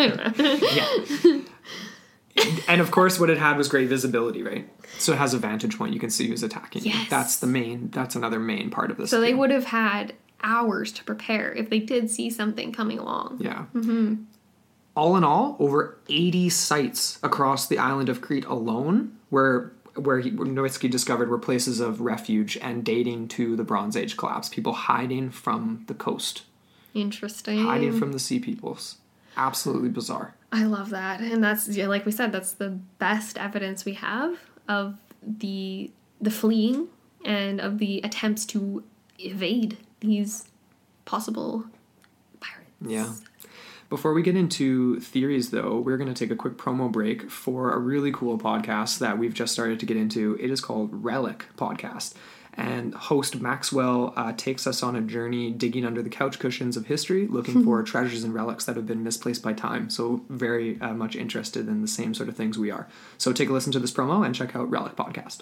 Yeah. And of course, what it had was great visibility, right? So it has a vantage point. You can see who's attacking. Yes. You. That's the main. That's another main part of this. So game. They would have had hours to prepare if they did see something coming along. Yeah. Mm-hmm. All in all, over eighty sites across the island of Crete alone, where where, he, where Nowitzki discovered were places of refuge and dating to the Bronze Age collapse. People hiding from the coast. Interesting. Hiding from the Sea Peoples. Absolutely bizarre. I love that. And that's, yeah, like we said, that's the best evidence we have of the the fleeing and of the attempts to evade these possible pirates. Yeah. Before we get into theories, though, we're going to take a quick promo break for a really cool podcast that we've just started to get into. It is called Relic Podcast. And host Maxwell uh, takes us on a journey digging under the couch cushions of history, looking for treasures and relics that have been misplaced by time. So very uh, much interested in the same sort of things we are. So take a listen to this promo and check out Relic Podcast.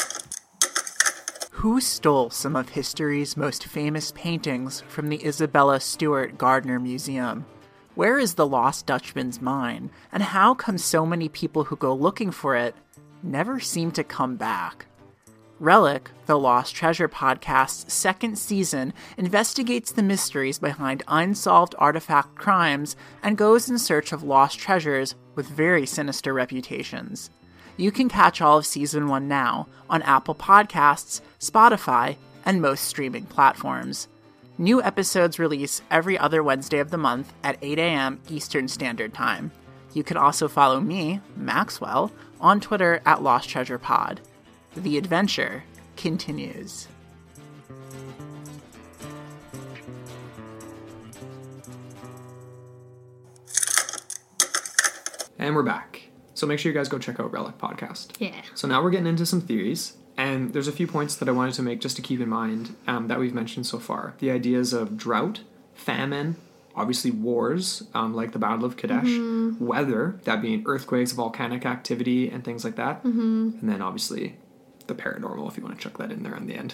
Who stole some of history's most famous paintings from the Isabella Stewart Gardner Museum? Where is the Lost Dutchman's mine? And how come so many people who go looking for it never seem to come back? Relic, the Lost Treasure podcast's second season, investigates the mysteries behind unsolved artifact crimes and goes in search of lost treasures with very sinister reputations. You can catch all of Season one now on Apple Podcasts, Spotify, and most streaming platforms. New episodes release every other Wednesday of the month at eight a.m. Eastern Standard Time. You can also follow me, Maxwell, on Twitter at Lost Treasure Pod. The adventure continues. And we're back. So make sure you guys go check out Relic Podcast. Yeah. So now we're getting into some theories. And there's a few points that I wanted to make just to keep in mind um, that we've mentioned so far. The ideas of drought, famine, obviously wars, um, like the Battle of Kadesh, mm-hmm. weather, that being earthquakes, volcanic activity, and things like that. Mm-hmm. And then obviously the paranormal, if you want to chuck that in there in the end.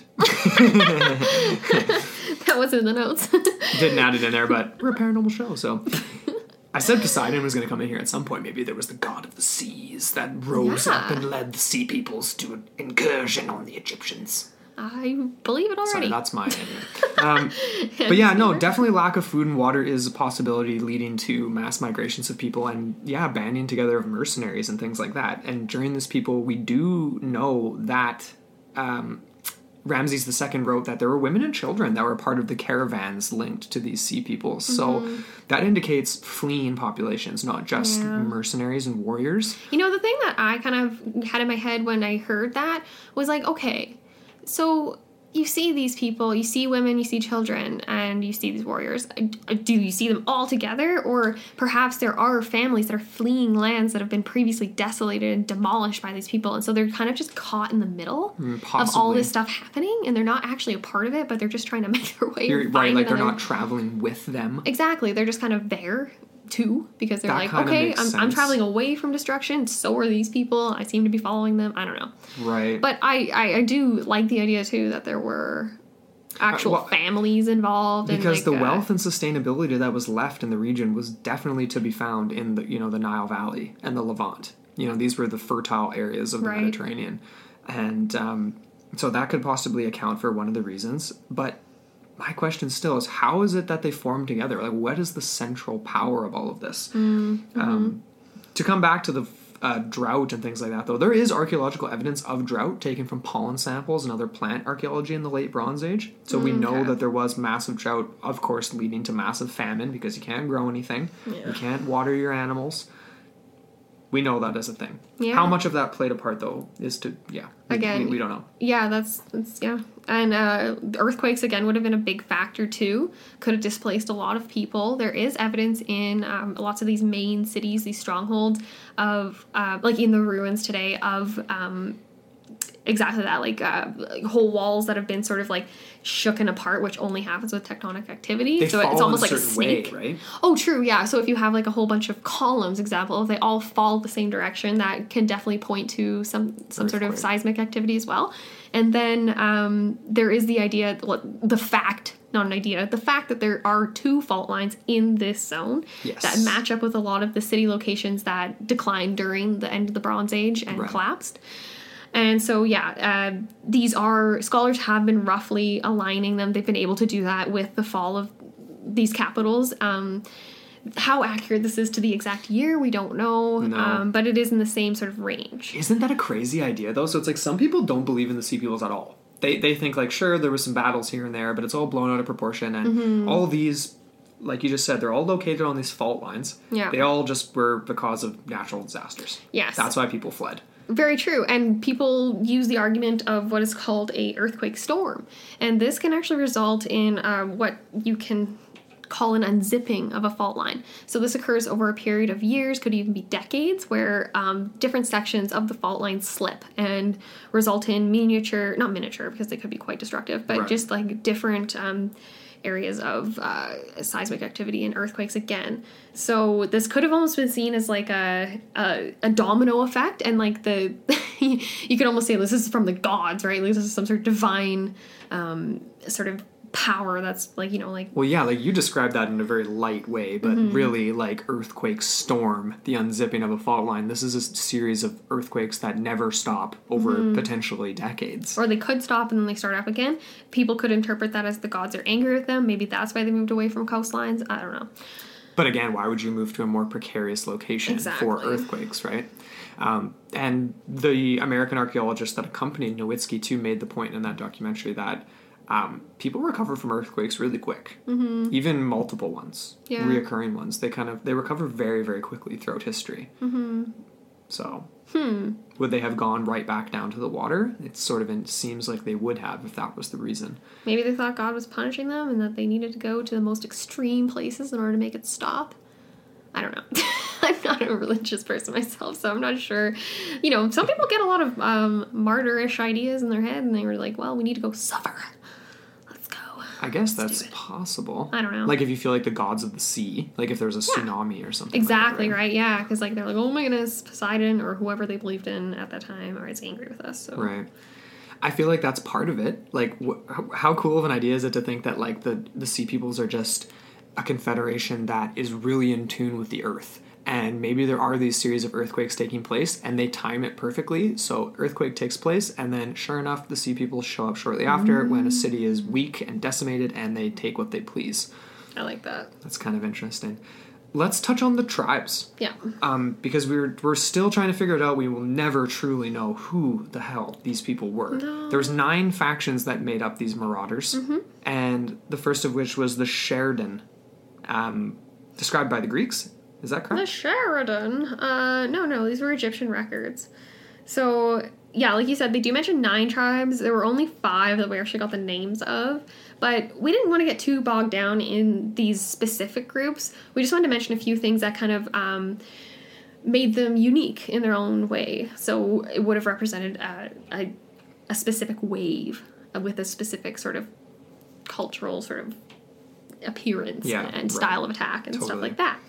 That was in the notes. Didn't add it in there, but we're a paranormal show, so... I said Poseidon was going to come in here at some point. Maybe there was the god of the seas that rose yeah. up and led the sea peoples to an incursion on the Egyptians. I believe it already. Sorry, that's my idea. um, but yeah, no, definitely lack of food and water is a possibility leading to mass migrations of people and, yeah, banding together of mercenaries and things like that. And during this people, we do know that... Um, Ramses the Second wrote that there were women and children that were part of the caravans linked to these sea peoples. Mm-hmm. So that indicates fleeing populations, not just yeah. mercenaries and warriors. You know, the thing that I kind of had in my head when I heard that was like, okay, so you see these people, you see women, you see children, and you see these warriors. Do you see them all together? Or perhaps there are families that are fleeing lands that have been previously desolated and demolished by these people, and so they're kind of just caught in the middle mm, of all this stuff happening, and they're not actually a part of it, but they're just trying to make their way. You're, right, like they're not traveling with them. Exactly, they're just kind of there too, because they're that like, okay, I'm, I'm traveling away from destruction, so are these people, I seem to be following them, I don't know. Right. But I, I, I do like the idea too that there were actual uh, well, families involved. Because and like, the uh, wealth and sustainability that was left in the region was definitely to be found in the, you know, the Nile Valley and the Levant. You know, these were the fertile areas of the right. Mediterranean. And um, so that could possibly account for one of the reasons, but my question still is, how is it that they formed together? Like, what is the central power of all of this? Mm-hmm. Um, to come back to the uh, drought and things like that, though, there is archaeological evidence of drought taken from pollen samples and other plant archaeology in the late Bronze Age. So we know okay. that there was massive drought, of course, leading to massive famine because you can't grow anything. Yeah. You can't water your animals. We know that as a thing. Yeah. How much of that played a part, though, is to, yeah. We, again. We, we don't know. Yeah, that's, that's yeah. And uh, earthquakes, again, would have been a big factor, too. Could have displaced a lot of people. There is evidence in um, lots of these main cities, these strongholds of, uh, like in the ruins today, of um, exactly that, like uh, whole walls that have been sort of like shooken apart, which only happens with tectonic activity. They so fall it's almost in a like a snake, way, right? Oh, true, yeah. So if you have like a whole bunch of columns, example, if they all fall the same direction, that can definitely point to some some sort of seismic activity as well. And then um, there is the idea, the fact, not an idea, the fact that there are two fault lines in this zone yes. that match up with a lot of the city locations that declined during the end of the Bronze Age and right. collapsed. And so, yeah, uh, these are, scholars have been roughly aligning them. They've been able to do that with the fall of these capitals. Um, how accurate this is to the exact year, we don't know. No. Um, but it is in the same sort of range. Isn't that a crazy idea, though? So it's like some people don't believe in the Sea Peoples at all. They they think, like, sure, there was some battles here and there, but it's all blown out of proportion. And mm-hmm. all these, like you just said, they're all located on these fault lines. Yeah. They all just were because of natural disasters. Yes. That's why people fled. Very true. And people use the argument of what is called a earthquake storm. And this can actually result in um, what you can call an unzipping of a fault line. So this occurs over a period of years, could even be decades, where um, different sections of the fault line slip and result in miniature, not miniature because they could be quite destructive, but right. just like different um, areas of uh, seismic activity and earthquakes again. So this could have almost been seen as like a a, a domino effect, and like the you could almost say this is from the gods, right? Like this is some sort of divine um, sort of power that's like, you know, like... Well, yeah, like you described that in a very light way, but mm-hmm. really like earthquake storm, the unzipping of a fault line. This is a series of earthquakes that never stop over mm-hmm. potentially decades. Or they could stop and then they start up again. People could interpret that as the gods are angry with them. Maybe that's why they moved away from coastlines. I don't know. But again, why would you move to a more precarious location exactly. for earthquakes, right? Um, and the American archaeologist that accompanied Nowitzki too made the point in that documentary that Um, people recover from earthquakes really quick, mm-hmm. even multiple ones, yeah. reoccurring ones. They kind of they recover very, very quickly throughout history. Mm-hmm. So, hmm. would they have gone right back down to the water? It sort of in, seems like they would have if that was the reason. Maybe they thought God was punishing them and that they needed to go to the most extreme places in order to make it stop. I don't know. I'm not a religious person myself, so I'm not sure. You know, some people get a lot of um, martyrish ideas in their head, and they were like, well, we need to go suffer. Let's go. I guess Let's that's possible. I don't know. Like if you feel like the gods of the sea, like if there was a yeah. tsunami or something. Exactly, like that, right? right? Yeah, because like they're like, oh my goodness, Poseidon or whoever they believed in at that time or is angry with us. So. Right. I feel like that's part of it. Like, wh- how cool of an idea is it to think that like the, the sea peoples are just a confederation that is really in tune with the earth, and maybe there are these series of earthquakes taking place and they time it perfectly, so earthquake takes place and then sure enough the sea people show up shortly after mm. when a city is weak and decimated and they take what they please. I like that. That's kind of interesting. Let's touch on the tribes. Yeah. Um, because we're we're still trying to figure it out. We will never truly know who the hell these people were. No. There was nine factions that made up these marauders, mm-hmm. and the first of which was the Sheridan. Um, described by the Greeks. Is that correct? The Sheridan. Uh, no, no, these were Egyptian records. So, yeah, like you said, they do mention nine tribes. There were only five that we actually got the names of. But we didn't want to get too bogged down in these specific groups. We just wanted to mention a few things that kind of um, made them unique in their own way. So it would have represented a, a, a specific wave with a specific sort of cultural sort of appearance yeah, and style right. of attack and totally. stuff like that.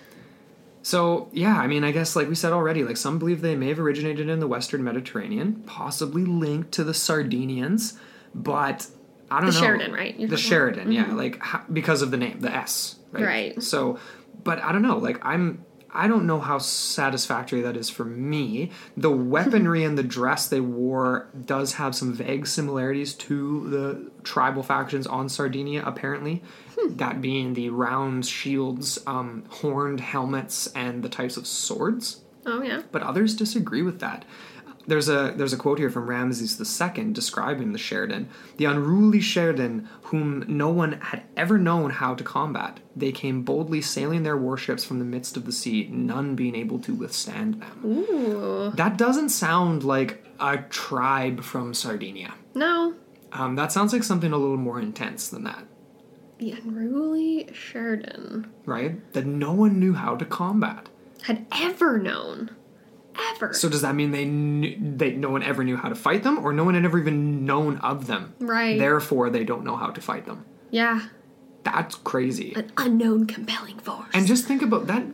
So, yeah, I mean, I guess like we said already, like some believe they may have originated in the Western Mediterranean, possibly linked to the Sardinians, but I don't the know. The Sheridan, right? You're the Sheridan, mm-hmm. yeah, like how, because of the name, the S, right? Right. So, but I don't know, like I'm, I don't know how satisfactory that is for me. The weaponry and the dress they wore does have some vague similarities to the tribal factions on Sardinia, apparently. Hmm. That being the round shields, um, horned helmets, and the types of swords. Oh, yeah. But others disagree with that. There's a there's a quote here from Ramses the Second describing the Sheridan. The unruly Sheridan, whom no one had ever known how to combat. They came boldly sailing their warships from the midst of the sea, none being able to withstand them. Ooh. That doesn't sound like a tribe from Sardinia. No. Um, that sounds like something a little more intense than that. The unruly Sheridan. Right? That no one knew how to combat. Had ever known. Ever. So does that mean they knew, they no one ever knew how to fight them, or no one had ever even known of them? Right. Therefore, they don't know how to fight them. Yeah. That's crazy. An unknown compelling force. And just think about that.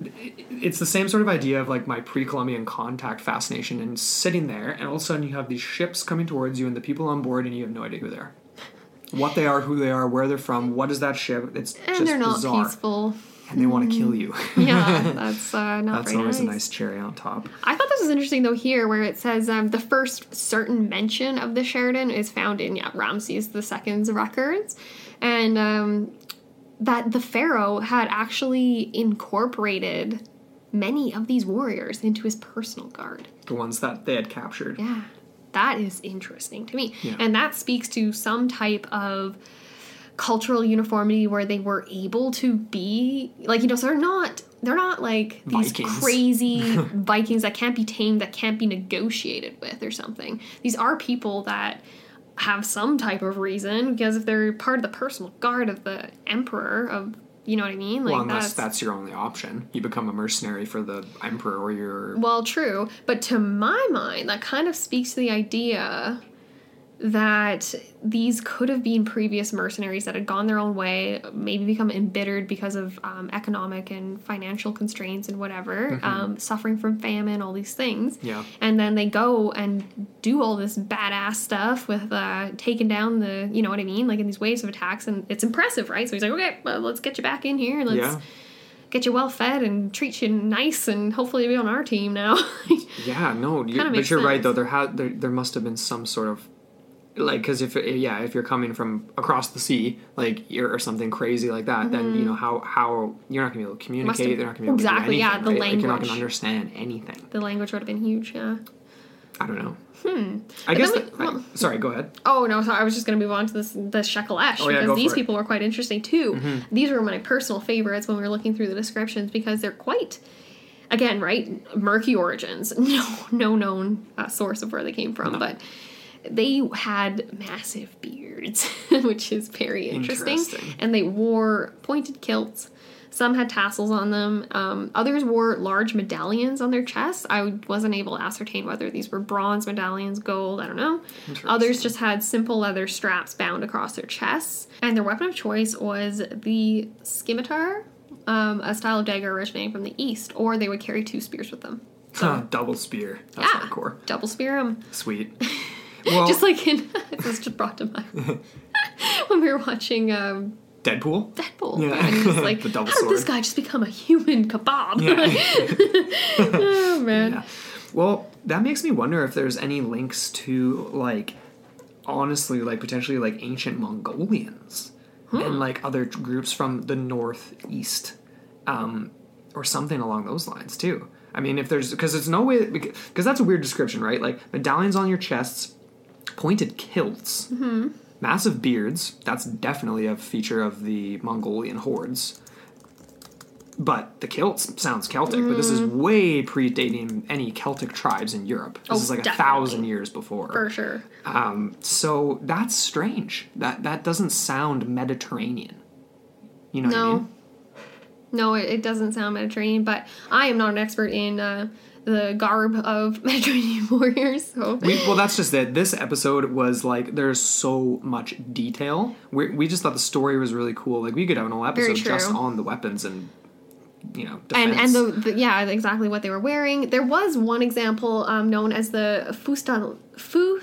It's the same sort of idea of like my pre-Columbian contact fascination and sitting there, and all of a sudden you have these ships coming towards you and the people on board, and you have no idea who they are. What they are, who they are, where they're from, what is that ship? It's and just they're not bizarre. Peaceful. And they want to kill you. Yeah, that's uh, not That's very always nice. a nice cherry on top. I thought this was interesting, though, here, where it says um, the first certain mention of the Sheridan is found in yeah, Ramses the Second's records. And um, that the pharaoh had actually incorporated many of these warriors into his personal guard. The ones that they had captured. Yeah, that is interesting to me. Yeah. And that speaks to some type of cultural uniformity where they were able to be like, you know, so they're not they're not like these Vikings. crazy Vikings that can't be tamed, that can't be negotiated with or something. These are people that have some type of reason, because if they're part of the personal guard of the emperor of You know what I mean? Like, well, unless that's, that's your only option. You become a mercenary for the emperor or your... Well, true. But to my mind, that kind of speaks to the idea that these could have been previous mercenaries that had gone their own way, maybe become embittered because of um, economic and financial constraints and whatever, mm-hmm. um, suffering from famine, all these things. Yeah. And then they go and do all this badass stuff with uh, taking down the, you know what I mean, like in these waves of attacks, and it's impressive, right? So he's like, okay, well, let's get you back in here. Let's yeah. get you well fed and treat you nice, and hopefully be on our team now. yeah, no, you, but you're sense. right though. There had there there must have been some sort of like, because if yeah, if you're coming from across the sea, like you're, or something crazy like that, mm-hmm. then you know how how you're not gonna be able to communicate. They're not gonna be able exactly, to do anything. Yeah, the right? language. Like, you're not gonna understand anything. The language would have been huge. Yeah. I don't know. Hmm. I but guess. We, that, well, I, sorry, go ahead. Oh no, sorry. I was just going to move on to this the Shekelesh oh, yeah, because these for people it. were quite interesting too. Mm-hmm. These were my personal favorites when we were looking through the descriptions because they're quite, again, right, murky origins. No, no known uh, source of where they came from, no. but they had massive beards, which is very interesting. interesting. And they wore pointed kilts. Some had tassels on them. Um, others wore large medallions on their chests. I wasn't able to ascertain whether these were bronze medallions, gold, I don't know. Others just had simple leather straps bound across their chests. And their weapon of choice was the scimitar, um, a style of dagger originating from the east, or they would carry two spears with them. So, double spear. That's yeah, hardcore. Double spear them. Sweet. Well, just like in, this just brought to mind when we were watching... Um, Deadpool? Deadpool. Yeah. And he's like, the double how sword. did this guy just become a human kebab? Yeah. Oh, man. Yeah. Well, that makes me wonder if there's any links to, like, honestly, like, potentially, like, ancient Mongolians hmm. and, like, other groups from the northeast um, or something along those lines, too. I mean, if there's... Because there's no way... Because that's a weird description, right? Like, medallions on your chests, pointed kilts... Mm-hmm. Massive beards, that's definitely a feature of the Mongolian hordes. But the kilts sounds Celtic, mm. but this is way predating any Celtic tribes in Europe. This oh, is like definitely. a thousand years before. For sure. Um, so that's strange. That that doesn't sound Mediterranean. You know no. what I mean? No, it, it doesn't sound Mediterranean, but I am not an expert in... Uh, the garb of Mediterranean warriors. So. We, well, that's just it. This episode was like, there's so much detail. We we just thought the story was really cool. Like, we could have an whole episode just on the weapons and, you know, defense. And, and the, the, yeah, exactly what they were wearing. There was one example um, known as the Fusta, Fu,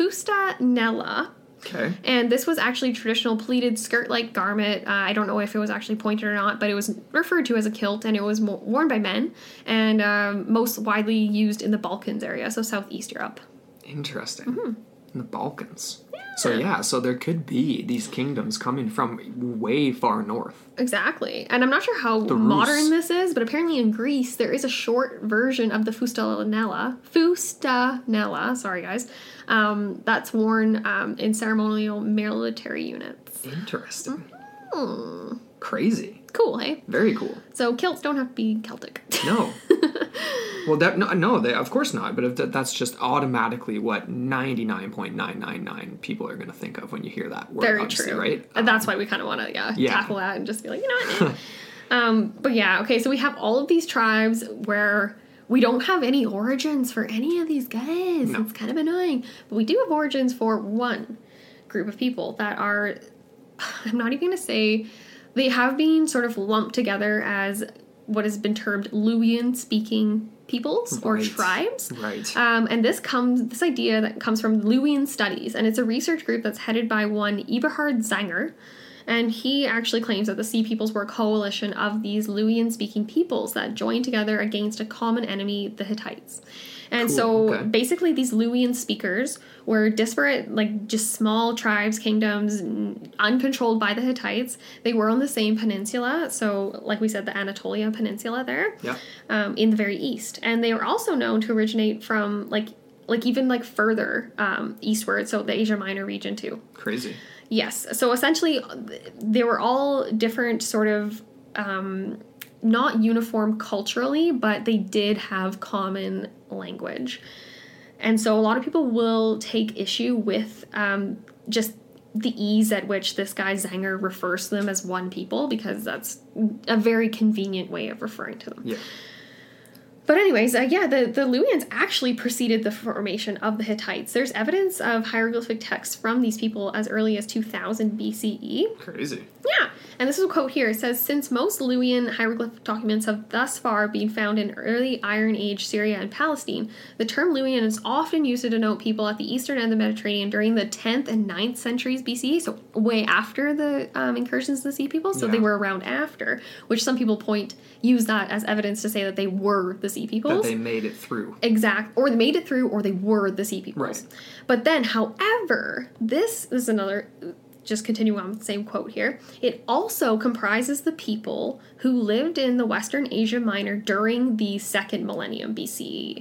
Fustanella. Okay. And this was actually a traditional pleated skirt-like garment. Uh, I don't know if it was actually pointed or not, but it was referred to as a kilt, and it was mo- worn by men, and um, most widely used in the Balkans area, so Southeast Europe. Interesting. Mm-hmm. In the Balkans. Yeah. So yeah, so there could be these kingdoms coming from way far north. Exactly. And I'm not sure how modern this is, but apparently in Greece there is a short version of the Fustanella. Fustanella, sorry guys. Um, that's worn um, in ceremonial military units. Interesting. Mm-hmm. Crazy. Cool, hey? Very cool. So kilts don't have to be Celtic. No. Well, that, no, no they, of course not. But if that, that's just automatically what ninety-nine point nine nine nine people are going to think of when you hear that word. Very true. Right? And um, that's why we kind of want to yeah, yeah. tackle that and just be like, you know what? um, but yeah, okay, so we have all of these tribes where we don't have any origins for any of these guys. No. It's kind of annoying. But we do have origins for one group of people that are, I'm not even going to say, they have been sort of lumped together as what has been termed Luwian-speaking peoples or right. tribes. Right. Um, and this comes, this idea that comes from Luwian Studies, and it's a research group that's headed by one Eberhard Zanger, and he actually claims that the Sea Peoples were a coalition of these Luwian-speaking peoples that joined together against a common enemy, the Hittites. And cool. so okay. basically these Luwian speakers were disparate, like just small tribes, kingdoms, uncontrolled by the Hittites. They were on the same peninsula, so like we said, the Anatolia Peninsula there, yeah. um, in the very east. And they were also known to originate from like like even like further um, eastward, so the Asia Minor region too. Crazy. Yes. So essentially, they were all different sort of... Um, not uniform culturally, but they did have common language. And so a lot of people will take issue with um, just the ease at which this guy Zenger refers to them as one people, because that's a very convenient way of referring to them. Yeah. But anyways, uh, yeah, the, the Luwians actually preceded the formation of the Hittites. There's evidence of hieroglyphic texts from these people as early as two thousand B C E. Crazy. Yeah, and this is a quote here. It says, since most Luwian hieroglyphic documents have thus far been found in early Iron Age Syria and Palestine, the term Luwian is often used to denote people at the eastern end of the Mediterranean during the tenth and ninth centuries B C E, so way after the um, incursions of the Sea Peoples, so Yeah. they were around after, which some people point, use that as evidence to say that they were the Sea Peoples. That they made it through. Exact, or they made it through, or they were the Sea Peoples. Right. But then, however, this, this is another, just continuing on with the same quote here, it also comprises the people who lived in the Western Asia Minor during the second millennium B C E.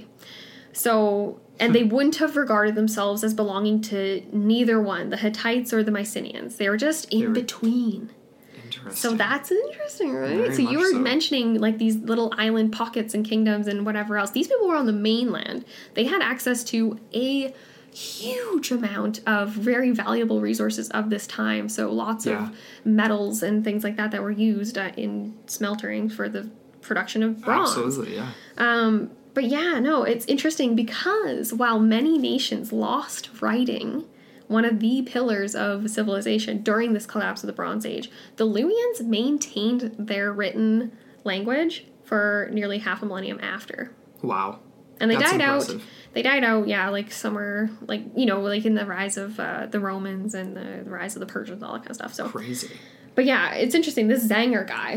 So, and they wouldn't have regarded themselves as belonging to neither one, the Hittites or the Mycenaeans. They were just in They were- between. Interesting. So that's interesting, right? Very so you much were so. mentioning like these little island pockets and kingdoms and whatever else. These people were on the mainland. They had access to a huge amount of very valuable resources of this time. So lots Yeah. of metals and things like that that were used uh, in smeltering for the production of bronze. Absolutely, yeah. Um, but yeah, no, it's interesting because while many nations lost writing, one of the pillars of civilization during this collapse of the Bronze Age, the Luwians maintained their written language for nearly half a millennium after. Wow. And they That's died impressive. out, they died out, yeah, like somewhere, like, you know, like in the rise of uh, the Romans and the, the rise of the Persians, all that kind of stuff. So, Crazy. but yeah, it's interesting. This Zenger guy,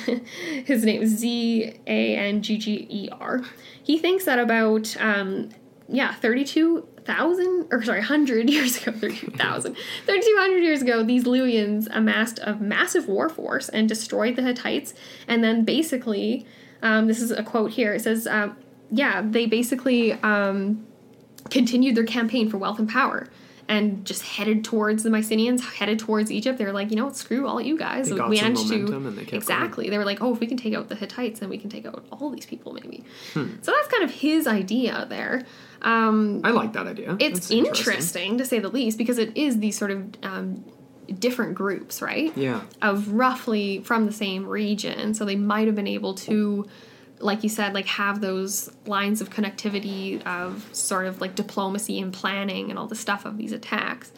his name is Z A N G G E R. He thinks that about, um, yeah, thirty-two thousand, or sorry, one hundred years ago, thirty-two thousand, thirty-two hundred years ago, these Luwians amassed a massive war force and destroyed the Hittites. And then basically, um, this is a quote here. It says, uh, yeah, they basically um, continued their campaign for wealth and power and just headed towards the Mycenaeans, headed towards Egypt. They were like, you know what, screw all you guys. They got we some managed momentum to and they kept exactly. going. They were like, oh, if we can take out the Hittites, then we can take out all these people, maybe. Hmm. So that's kind of his idea there. Um, I like that idea. it's That's interesting, to say the least, because it is these sort of um, different groups, right? Yeah. Of roughly from the same region. So they might have been able to, like you said, like have those lines of connectivity of sort of like diplomacy and planning and all the stuff of these attacks.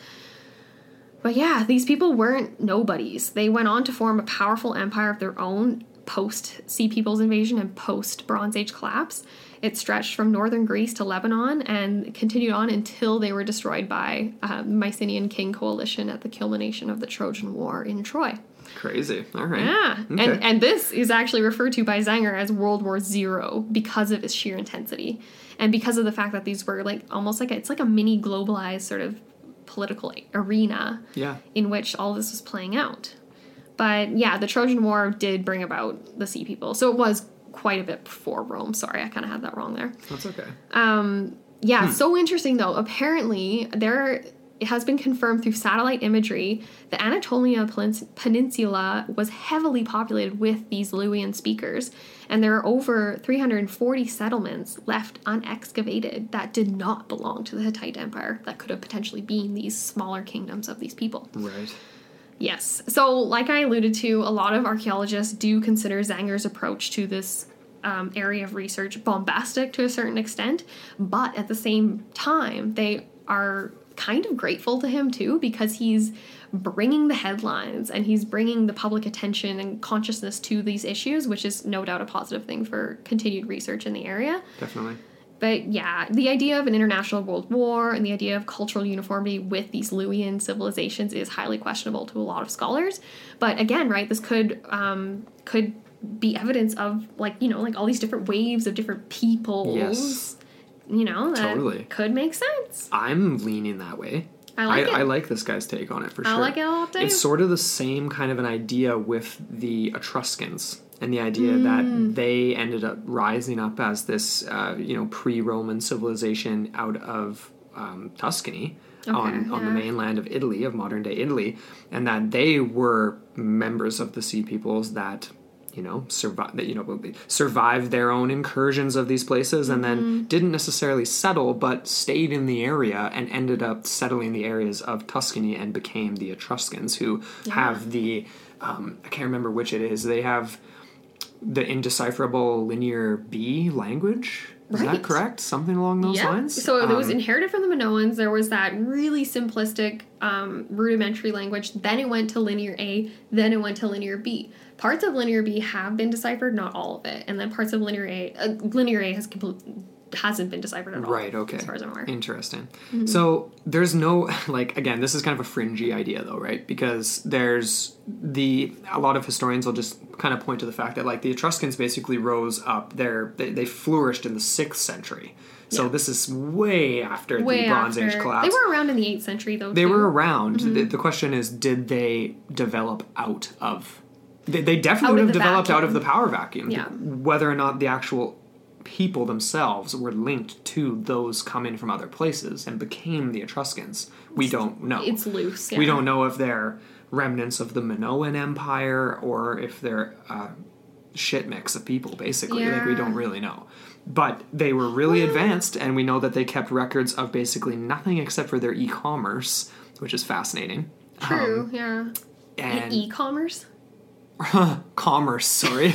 But yeah, these people weren't nobodies. They went on to form a powerful empire of their own post Sea Peoples invasion and post Bronze Age collapse. It stretched from northern Greece to Lebanon and continued on until they were destroyed by uh, Mycenaean king coalition at the culmination of the Trojan War in Troy. Crazy. All right. Yeah, Okay. and and this is actually referred to by Zenger as World War Zero because of its sheer intensity, and because of the fact that these were like almost like a, it's like a mini globalized sort of political arena Yeah. in which all this was playing out. But yeah, the Trojan War did bring about the Sea People, so it was quite a bit before Rome. Sorry, I kind of had that wrong there. That's okay. Um, yeah, so interesting though. Apparently, there it has been confirmed through satellite imagery the Anatolia Pelins- Peninsula was heavily populated with these Luwian speakers, and there are over three hundred forty settlements left unexcavated that did not belong to the Hittite Empire that could have potentially been these smaller kingdoms of these people. Right. Yes. So, like I alluded to, a lot of archaeologists do consider Zenger's approach to this um, area of research bombastic to a certain extent, but at the same time, they are kind of grateful to him too, because he's bringing the headlines and he's bringing the public attention and consciousness to these issues, which is no doubt a positive thing for continued research in the area. Definitely. But yeah, the idea of an international world war and the idea of cultural uniformity with these Luwian civilizations is highly questionable to a lot of scholars. But again, right, this could um, could be evidence of like, you know, like all these different waves of different peoples. Yes. You know, that Totally. could make sense. I'm leaning that way. I like I, it. I like this guy's take on it for I sure. like it a lot, too. It's sort of the same kind of an idea with the Etruscans and the idea Mm. that they ended up rising up as this, uh, you know, pre-Roman civilization out of um, Tuscany Okay, on, on the yeah. mainland of Italy, of modern-day Italy, and that they were members of the Sea Peoples that you know, survive, you know, survived their own incursions of these places and Mm-hmm. then didn't necessarily settle, but stayed in the area and ended up settling the areas of Tuscany and became the Etruscans, who Yeah. have the, um, I can't remember which it is, they have the indecipherable Linear B language. Is Right. that correct? Something along those Yeah. lines? So it was Um, inherited from the Minoans. There was that really simplistic, um, rudimentary language. Then it went to Linear A. Then it went to Linear B. Parts of Linear B have been deciphered, not all of it. And then parts of Linear A, uh, Linear A has complete, hasn't been deciphered at all. Right, okay. As far as I'm aware. Interesting. Mm-hmm. So there's no, like, again, this is kind of a fringy idea though, right? Because there's the, a lot of historians will just kind of point to the fact that, like, the Etruscans basically rose up there, they, they flourished in the sixth century. So Yeah. this is way after Way the Bronze after. Age collapse. They were around in the eighth century, though. They too. were around. Mm-hmm. The, the question is, did they develop out of... They, they definitely Out would of have the developed out vacuum. of the power vacuum. Yeah. Whether or not the actual people themselves were linked to those coming from other places and became the Etruscans, we don't know. It's loose. Yeah. We don't know if they're remnants of the Minoan Empire or if they're a shit mix of people, basically. Like, we Yeah. don't really know. But they were really advanced, and we know that they kept records of basically nothing except for their e-commerce, which is fascinating. True, Um, yeah. and E-commerce? commerce, sorry.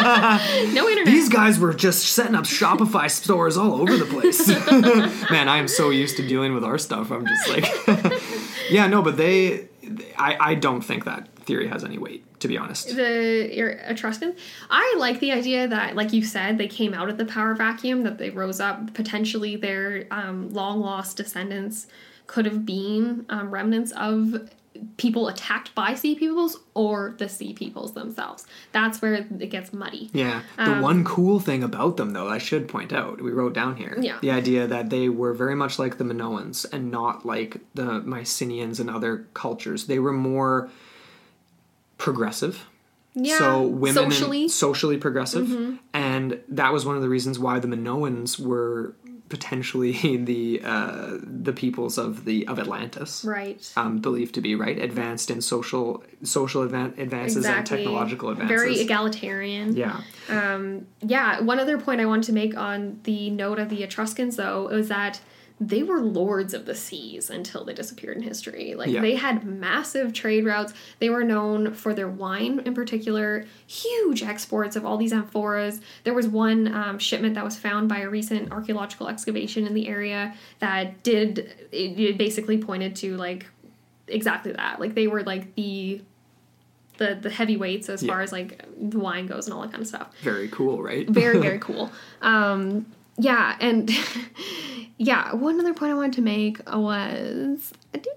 No internet. These guys were just setting up Shopify stores all over the place. Man, I am so used to dealing with our stuff. I'm just like, yeah, no, but they, I, I don't think that theory has any weight, to be honest. The Etruscans. I like the idea that, like you said, they came out of the power vacuum, that they rose up. Potentially their um, long-lost descendants could have been um, remnants of people attacked by sea peoples or the sea peoples themselves. That's where it gets muddy. Yeah. The Um, one cool thing about them, though, I should point out, we wrote down here, Yeah. the idea that they were very much like the Minoans and not like the Mycenaeans and other cultures. They were more progressive. Yeah, So women socially. and socially progressive. Mm-hmm. And that was one of the reasons why the Minoans were potentially the uh, the peoples of the of Atlantis. Right. Um, believed to be, right? Advanced in social social advan- advances Exactly. and technological advances. Very egalitarian. Yeah. Um, yeah, one other point I wanted to make on the note of the Etruscans, though, was that they were lords of the seas until they disappeared in history. Like, Yeah. they had massive trade routes. They were known for their wine in particular, huge exports of all these amphoras. There was one um, shipment that was found by a recent archaeological excavation in the area that did, it, it basically pointed to, like, exactly that. Like, they were, like, the... The, the heavyweights as Yeah. far as like the wine goes and all that kind of stuff. Very cool, right? Very, very cool. Um, yeah, and yeah, one other point I wanted to make was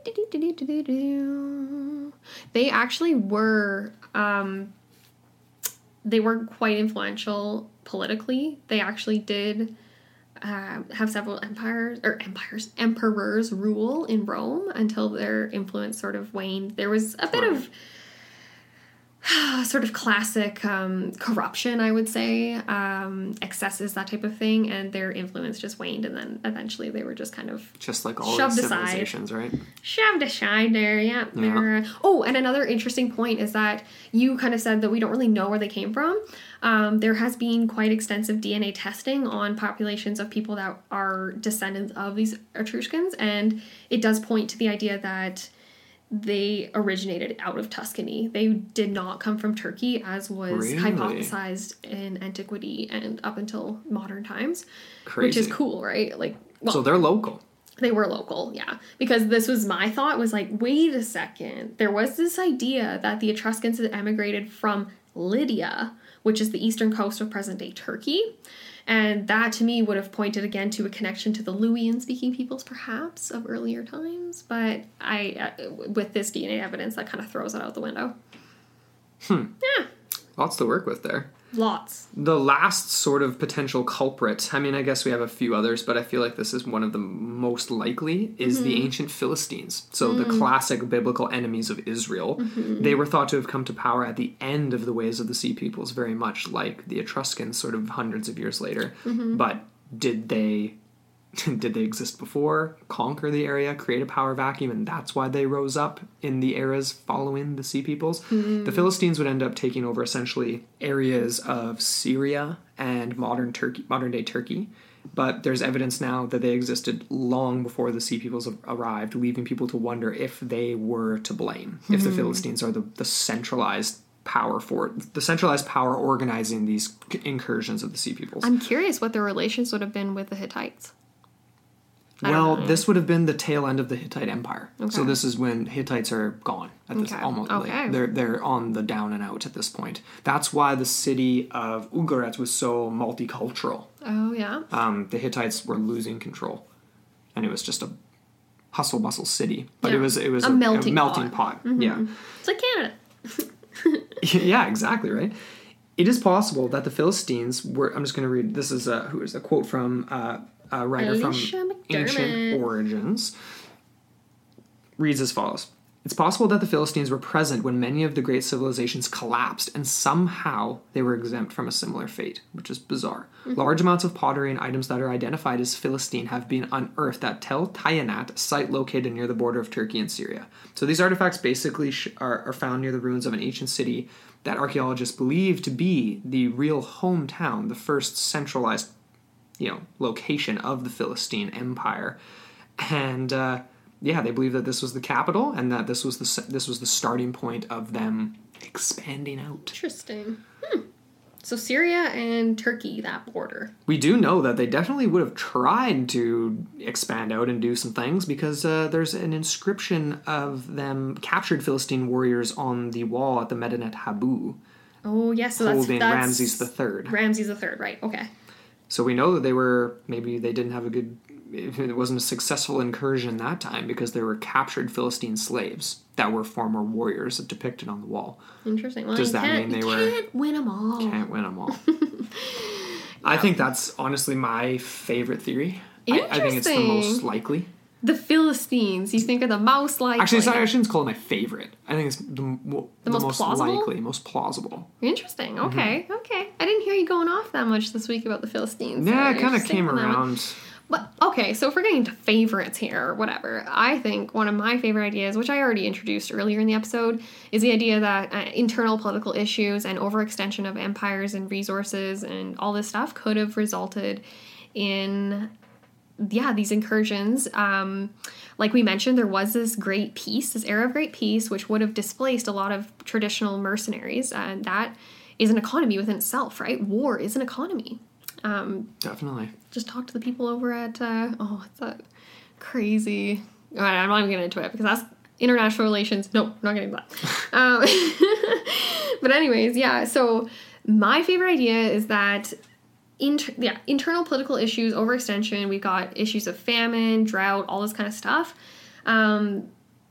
they actually were um, they were quite influential politically. They actually did uh, have several empires or empires emperors rule in Rome until their influence sort of waned. There was a bit Right. of sort of classic um, corruption, I would say, um, excesses, that type of thing, and their influence just waned, and then eventually they were just kind of Just like all Shoved these aside. civilizations, right? shoved aside there, yeah. They're- Oh, and another interesting point is that you kind of said that we don't really know where they came from. Um, there has been quite extensive D N A testing on populations of people that are descendants of these Etruscans, and it does point to the idea that they originated out of Tuscany. They did not come from Turkey, as was Really? hypothesized in antiquity and up until modern times. Crazy. Which is cool, right? Like, well, So they're local. they were local, yeah. Because this was my thought, was like, wait a second. There was this idea that the Etruscans had emigrated from Lydia, which is the eastern coast of present-day Turkey. And that, to me, would have pointed again to a connection to the Luwian-speaking peoples, perhaps, of earlier times. But I, uh, with this D N A evidence, that kind of throws it out the window. Hmm. Yeah, Lots to work with there. lots. The last sort of potential culprit, I mean, I guess we have a few others, but I feel like this is one of the most likely, is the ancient Philistines. So the classic biblical enemies of Israel. They were thought to have come to power at the end of the ways of the Sea Peoples, very much like the Etruscans sort of hundreds of years later. But did they Did they exist before, conquer the area, create a power vacuum, and that's why they rose up in the eras following the Sea Peoples? Mm. The Philistines would end up taking over essentially areas of Syria and modern Turkey, modern-day Turkey. But there's evidence now that they existed long before the Sea Peoples arrived, leaving people to wonder if they were to blame, mm. if the Philistines are the, the centralized power for the centralized power organizing these incursions of the Sea Peoples. I'm curious what their relations would have been with the Hittites. Well, this would have been the tail end of the Hittite Empire. Okay. So this is when Hittites are gone at this okay. almost. Okay. Like, they're they're on the down and out at this point. That's why the city of Ugarit was so multicultural. Oh yeah. Um, the Hittites were losing control, and it was just a hustle bustle city. But yeah. it was it was a, a melting, a melting pot. pot. Mm-hmm. Yeah. It's like Canada. Yeah, exactly right. It is possible that the Philistines were. I'm just going to read. This is a who is a quote from. Uh, A writer Alicia from McDermott. Ancient Origins reads as follows. It's possible that the Philistines were present when many of the great civilizations collapsed, and somehow they were exempt from a similar fate, which is bizarre. Mm-hmm. Large amounts of pottery and items that are identified as Philistine have been unearthed at Tel Tayanat, a site located near the border of Turkey and Syria. So these artifacts basically sh- are, are found near the ruins of an ancient city that archaeologists believe to be the real hometown, the first centralized you know, location of the Philistine Empire. And, uh, yeah, they believe that this was the capital and that this was the this was the starting point of them expanding out. Interesting. Hmm. So Syria and Turkey, that border. We do know that they definitely would have tried to expand out and do some things because uh, there's an inscription of them captured Philistine warriors on the wall at the Medinet Habu. Oh, yes. Yeah, so that's, holding that's Ramses the Third. Ramses the Third, right. Okay. So we know that they were, maybe they didn't have a good, it wasn't a successful incursion that time because there were captured Philistine slaves that were former warriors depicted on the wall. Interesting. Well, Does that mean they you were... can't win them all. Can't win them all. Yeah. I think that's honestly my favorite theory. I, I think it's the most likely. The Philistines, you think are the most likely. Actually, sorry, I shouldn't call it my favorite. I think it's the, the, the most, most plausible? likely, most plausible. Interesting. Okay, mm-hmm. okay. I didn't hear you going off that much this week about the Philistines. Yeah, so it kind of came around. But, okay, so if we're getting to favorites here or whatever, I think one of my favorite ideas, which I already introduced earlier in the episode, is the idea that uh, internal political issues and overextension of empires and resources and all this stuff could have resulted in... yeah, these incursions. Um, like we mentioned, there was this great peace, this era of great peace, which would have displaced a lot of traditional mercenaries. And that is an economy within itself, right? War is an economy. Um, Definitely. Just talk to the people over at, uh, oh, what's that crazy... All right, I'm not even getting into it because that's international relations. No, I'm not getting that. um, but anyways, yeah, so my favorite idea is that Inter- yeah, internal political issues, overextension. We've got issues of famine, drought, all this kind of stuff. Um,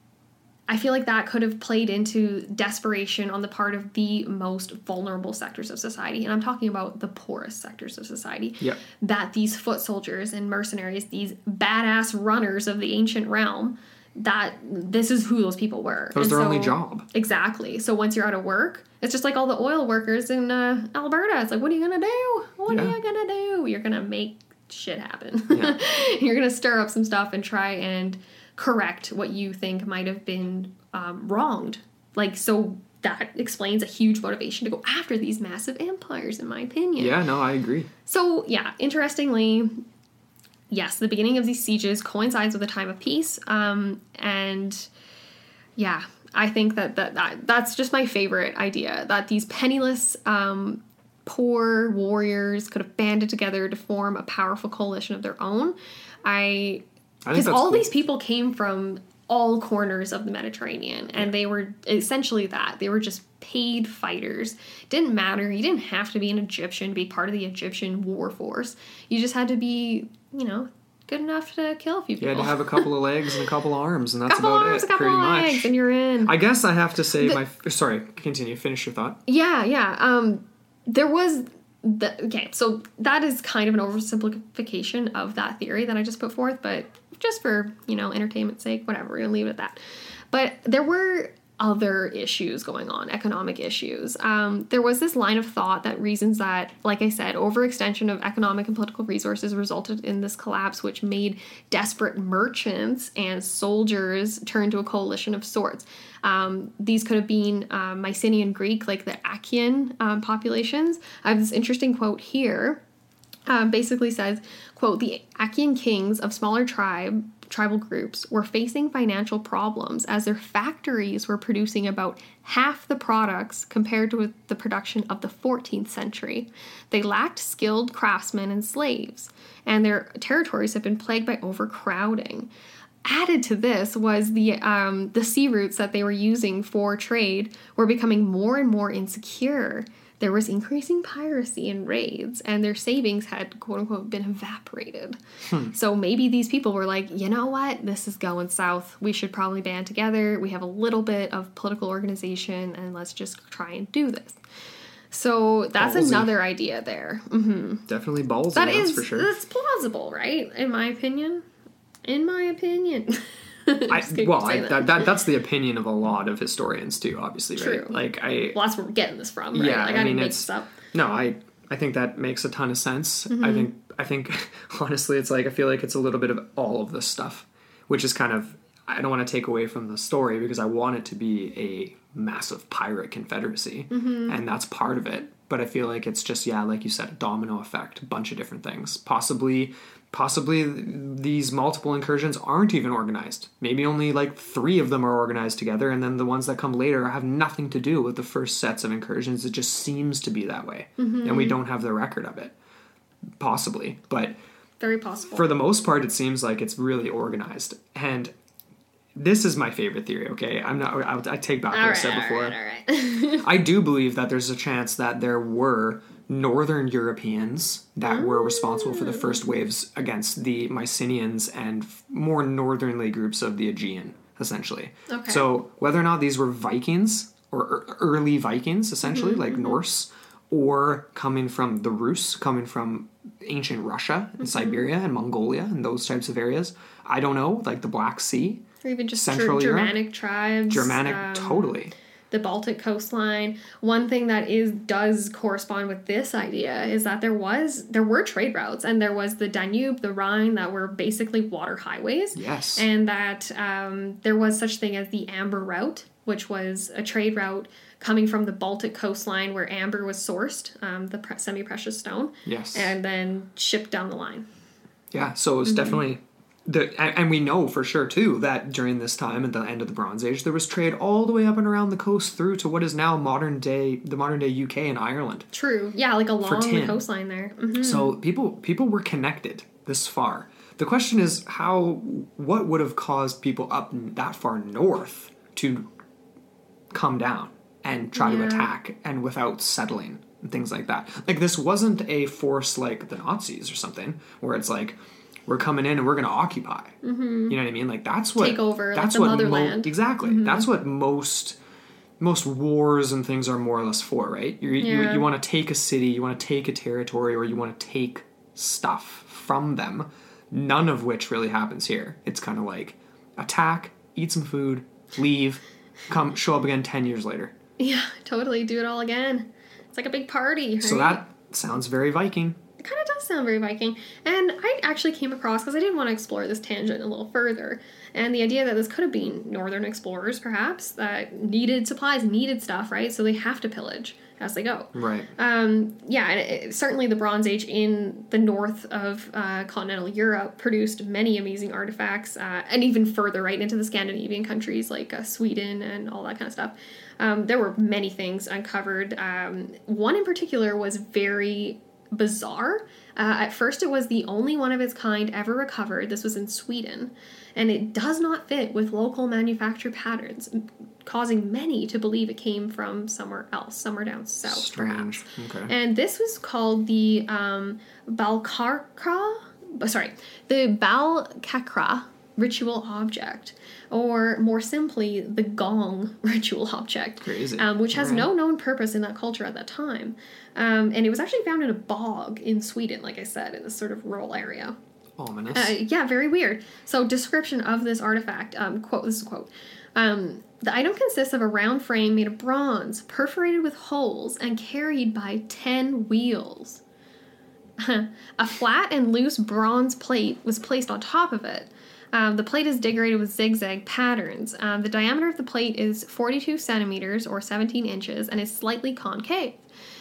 I feel like that could have played into desperation on the part of the most vulnerable sectors of society. And I'm talking about the poorest sectors of society. Yep. That these foot soldiers and mercenaries, these badass runners of the ancient realm, that this is who those people were. That was and their so, only job. Exactly. So once you're out of work, it's just like all the oil workers in uh, Alberta. It's like, what are you going to do? What yeah. are you going to do? You're going to make shit happen. Yeah. You're going to stir up some stuff and try and correct what you think might have been um, wronged. Like, so that explains a huge motivation to go after these massive empires, in my opinion. Yeah, no, I agree. So, yeah, interestingly... yes, the beginning of these sieges coincides with a time of peace, um, and yeah, I think that, that that that's just my favorite idea, that these penniless, um, poor warriors could have banded together to form a powerful coalition of their own. I, because all cool. these people came from all corners of the Mediterranean, and they were essentially that. They were just paid fighters. Didn't matter. You didn't have to be an Egyptian to be part of the Egyptian war force. You just had to be, you know, good enough to kill a few people. You had to have a couple of legs and a couple of arms, and that's couple about arms, it, a couple pretty of much. Legs, and you're in. I guess I have to say the, my... Sorry, continue. Finish your thought. Yeah, yeah. Um, there was... The, okay, so that is kind of an oversimplification of that theory that I just put forth, but just for, you know, entertainment's sake, whatever, we're going to leave it at that. But there were other issues going on, economic issues. Um, there was this line of thought that reasons that, like I said, overextension of economic and political resources resulted in this collapse, which made desperate merchants and soldiers turn to a coalition of sorts. Um, these could have been um, Mycenaean Greek, like the Achaean um, populations. I have this interesting quote here. Um, basically says, quote, the Achaean kings of smaller tribe tribal groups were facing financial problems as their factories were producing about half the products compared to the production of the fourteenth century. They lacked skilled craftsmen and slaves, and their territories have been plagued by overcrowding. Added to this was the um, the sea routes that they were using for trade were becoming more and more insecure. There was increasing piracy and raids, and their savings had, quote-unquote, been evaporated. Hmm. So maybe these people were like, you know what? This is going south. We should probably band together. We have a little bit of political organization, and let's just try and do this. So that's ballsy. Another idea there. Mm-hmm. Definitely ballsy, that that's is, for sure. That's plausible, right? In my opinion. In my opinion. I, well, I, that. That, that's the opinion of a lot of historians too, obviously, right? True. Like I, well, that's where we're getting this from, right? Yeah, like, I, I mean, didn't make it's this up. no, I, I think that makes a ton of sense. Mm-hmm. I think, I think, honestly, it's like I feel like it's a little bit of all of this stuff, which is kind of I don't want to take away from the story because I want it to be a massive pirate confederacy, mm-hmm. and that's part of it. But I feel like it's just yeah, like you said, a domino effect, a bunch of different things, possibly. Possibly these multiple incursions aren't even organized. Maybe only like three of them are organized together, and then the ones that come later have nothing to do with the first sets of incursions. It just seems to be that way. Mm-hmm. And we don't have the record of it. Possibly. But very possible. For the most part, it seems like it's really organized. And this is my favorite theory, okay? I'm not, I'll, I take back what I said before. All right, all right. I do believe that there's a chance that there were Northern Europeans that mm. were responsible for the first waves against the Mycenaeans and more northernly groups of the Aegean, essentially. Okay. So whether or not these were Vikings or early Vikings, essentially, mm-hmm, like mm-hmm. Norse, or coming from the Rus, coming from ancient Russia and mm-hmm. Siberia and Mongolia and those types of areas, I don't know, like the Black Sea. Or even just Central Ger- Germanic Europe. tribes. Germanic, um, totally. The Baltic coastline. One thing that is does correspond with this idea is that there was there were trade routes, and there was the Danube, the Rhine, that were basically water highways. Yes. And that um, there was such thing as the Amber Route, which was a trade route coming from the Baltic coastline where amber was sourced, um, the pre- semi-precious stone. Yes. And then shipped down the line. Yeah, so it was mm-hmm. definitely... The, and we know for sure, too, that during this time, at the end of the Bronze Age, there was trade all the way up and around the coast through to what is now modern day, the modern day U K and Ireland. True. Yeah, like along the coastline there. Mm-hmm. So people people were connected this far. The question is how, what would have caused people up that far north to come down and try yeah. to attack and without settling and things like that? Like, this wasn't a force like the Nazis or something, where it's like, we're coming in and we're going to occupy. Mm-hmm. You know what I mean? Like, that's what... Take over, that's like the what motherland. Mo- exactly. Mm-hmm. That's what most most wars and things are more or less for, right? You're, yeah. You you want to take a city, you want to take a territory, or you want to take stuff from them, none of which really happens here. It's kind of like, attack, eat some food, leave, come show up again ten years later. Yeah, totally. Do it all again. It's like a big party, right? So that sounds very Viking. It kind of does sound very Viking. And I actually came across, because I did want to explore this tangent a little further, and the idea that this could have been northern explorers, perhaps, that needed supplies, needed stuff, right? So they have to pillage as they go. Right. Um, yeah, and it, certainly the Bronze Age in the north of uh, continental Europe produced many amazing artifacts, uh, and even further, right, into the Scandinavian countries like uh, Sweden and all that kind of stuff. Um, there were many things uncovered. Um, one in particular was very bizarre. Uh, at first, it was the only one of its kind ever recovered. This was in Sweden, and it does not fit with local manufacture patterns, causing many to believe it came from somewhere else, somewhere down south, Strange. perhaps. Okay. And this was called the um, Balkarkra, sorry, the Balkakra ritual object, or more simply, the gong ritual object. Crazy. Um, which has right. no known purpose in that culture at that time. Um, and it was actually found in a bog in Sweden, like I said, in this sort of rural area. Ominous. Uh, yeah, very weird. So, description of this artifact. Um, quote. This is a quote. Um, the item consists of a round frame made of bronze, perforated with holes, and carried by ten wheels. A flat and loose bronze plate was placed on top of it. Um, the plate is decorated with zigzag patterns. Um, the diameter of the plate is forty-two centimeters or seventeen inches and is slightly concave.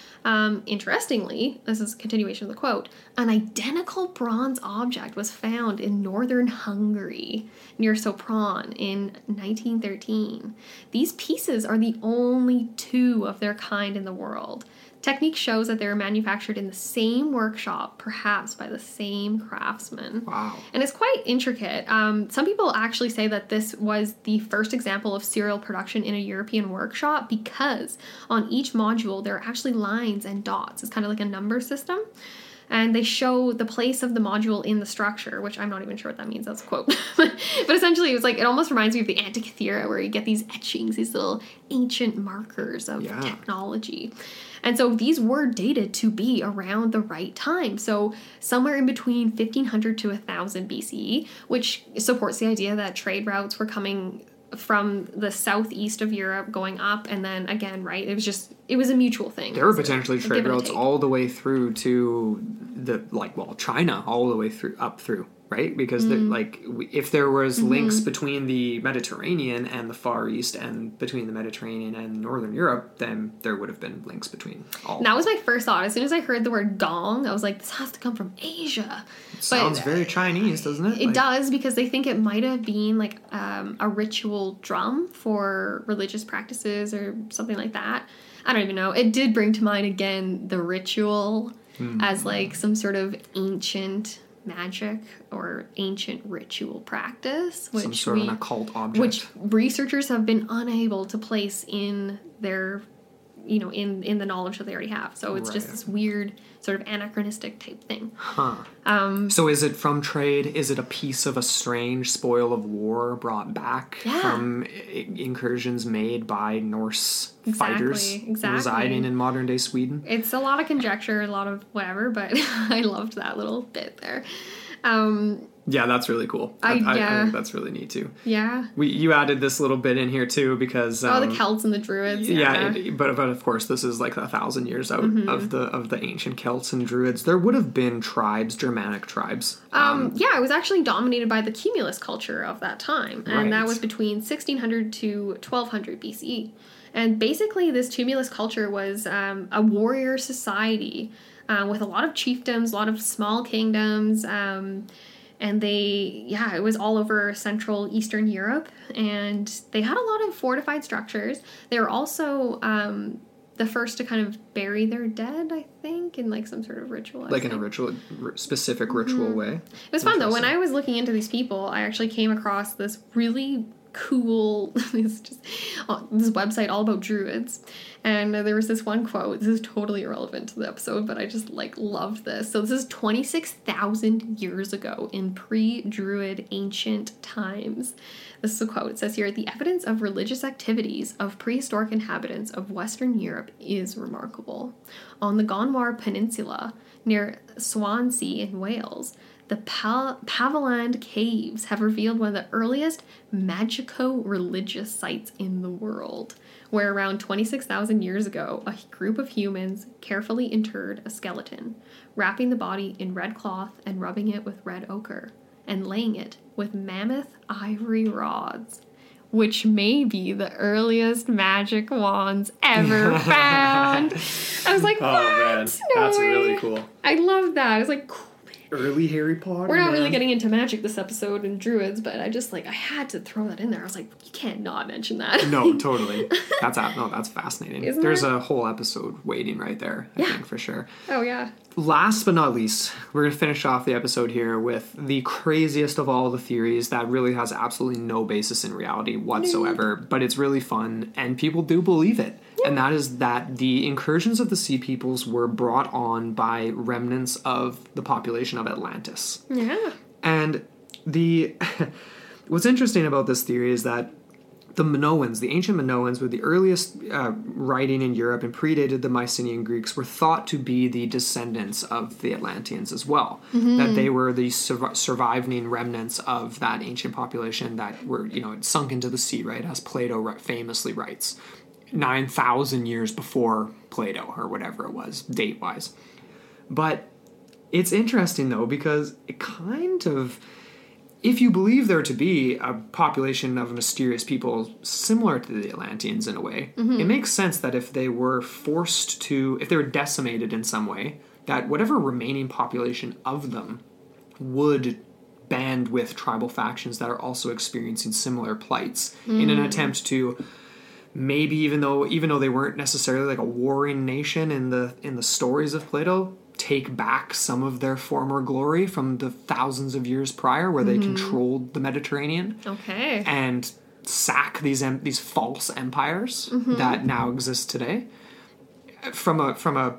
Um, interestingly, this is a continuation of the quote, an identical bronze object was found in northern Hungary near Sopron in nineteen thirteen. These pieces are the only two of their kind in the world. Technique shows that they were manufactured in the same workshop, perhaps by the same craftsman. Wow. And it's quite intricate. Um, some people actually say that this was the first example of serial production in a European workshop because on each module there are actually lines and dots. It's kind of like a number system. And they show the place of the module in the structure, which I'm not even sure what that means. That's a quote. But essentially, it was like, it almost reminds me of the Antikythera, where you get these etchings, these little ancient markers of yeah. technology. And so these were dated to be around the right time. So somewhere in between fifteen hundred to one thousand B C E, which supports the idea that trade routes were coming from the southeast of Europe going up, and then again, right, it was just, it was a mutual thing. There were potentially a, trade a routes all the way through to the, like, well, China, all the way through, up through, right? Because, mm. the, like, if there was mm-hmm. links between the Mediterranean and the Far East and between the Mediterranean and Northern Europe, then there would have been links between all. And that was my first thought. As soon as I heard the word gong, I was like, this has to come from Asia. It sounds but very Chinese, doesn't it? It like, does, because they think it might have been like um, a ritual drum for religious practices or something like that. I don't even know. It did bring to mind again the ritual mm. as like some sort of ancient magic or ancient ritual practice, which some sort we, of an occult object, which researchers have been unable to place in their, you know, in in the knowledge that they already have. So it's right. just this weird sort of anachronistic type thing. Huh. Um, so is it from trade? Is it a piece of a strange spoil of war brought back yeah. from I- incursions made by Norse exactly, fighters exactly. residing in modern day Sweden? It's a lot of conjecture, a lot of whatever, but I loved that little bit there. Um, yeah, that's really cool. I, I, I, yeah. I think that's really neat too. Yeah. We you added this little bit in here too because um, oh, the Celts and the Druids. Yeah, yeah it, but but of course this is like a thousand years out mm-hmm. of the of the ancient Celts and Druids. There would have been tribes, Germanic tribes. Um, Um, yeah, it was actually dominated by the Cumulus culture of that time, and right. that was between sixteen hundred to twelve hundred B C E. And basically, this Tumulus culture was um, a warrior society uh, with a lot of chiefdoms, a lot of small kingdoms. Um, And they, yeah, it was all over Central Eastern Europe. And they had a lot of fortified structures. They were also um, the first to kind of bury their dead, I think, in like some sort of ritual. Like in a ritual, specific ritual mm-hmm. way. It was fun, though. When I was looking into these people, I actually came across this really cool it's just oh, this website all about druids, and there was this one quote. This is totally irrelevant to the episode, but I just like loved this. So this is twenty-six thousand years ago in pre-druid ancient times. This is a quote. It says here, the evidence of religious activities of prehistoric inhabitants of Western Europe is remarkable. On the Gonwar Peninsula near Swansea in Wales, the Pal- Paviland Caves have revealed one of the earliest magico-religious sites in the world, where around twenty-six thousand years ago, a group of humans carefully interred a skeleton, wrapping the body in red cloth and rubbing it with red ochre, and laying it with mammoth ivory rods, which may be the earliest magic wands ever found. I was like, what? Oh, man. No That's way. really cool. I love that. I was like, cool. Early Harry Potter. We're not man. really getting into magic this episode and druids, but I just like I had to throw that in there. I was like, you can't not mention that. No, totally. That's no, that's fascinating. Isn't There's there? a whole episode waiting right there, I Yeah. think, for sure. Oh yeah. Last but not least, we're going to finish off the episode here with the craziest of all the theories that really has absolutely no basis in reality whatsoever, but it's really fun, and people do believe it. Yeah. And that is that the incursions of the Sea Peoples were brought on by remnants of the population of Atlantis. Yeah. And the what's interesting about this theory is that the Minoans, the ancient Minoans, were the earliest uh, writing in Europe and predated the Mycenaean Greeks, were thought to be the descendants of the Atlanteans as well. Mm-hmm. That they were the sur- surviving remnants of that ancient population that were, you know, sunk into the sea, right? As Plato famously writes, nine thousand years before Plato, or whatever it was, date-wise. But it's interesting, though, because it kind of... If you believe there to be a population of mysterious people similar to the Atlanteans in a way, mm-hmm. it makes sense that if they were forced to, if they were decimated in some way, that whatever remaining population of them would band with tribal factions that are also experiencing similar plights mm. in an attempt to maybe, even though even though they weren't necessarily like a warring nation in the in the stories of Plato, take back some of their former glory from the thousands of years prior where they mm-hmm. controlled the Mediterranean. Okay. And sack these em- these false empires mm-hmm. that now exist today. From a from a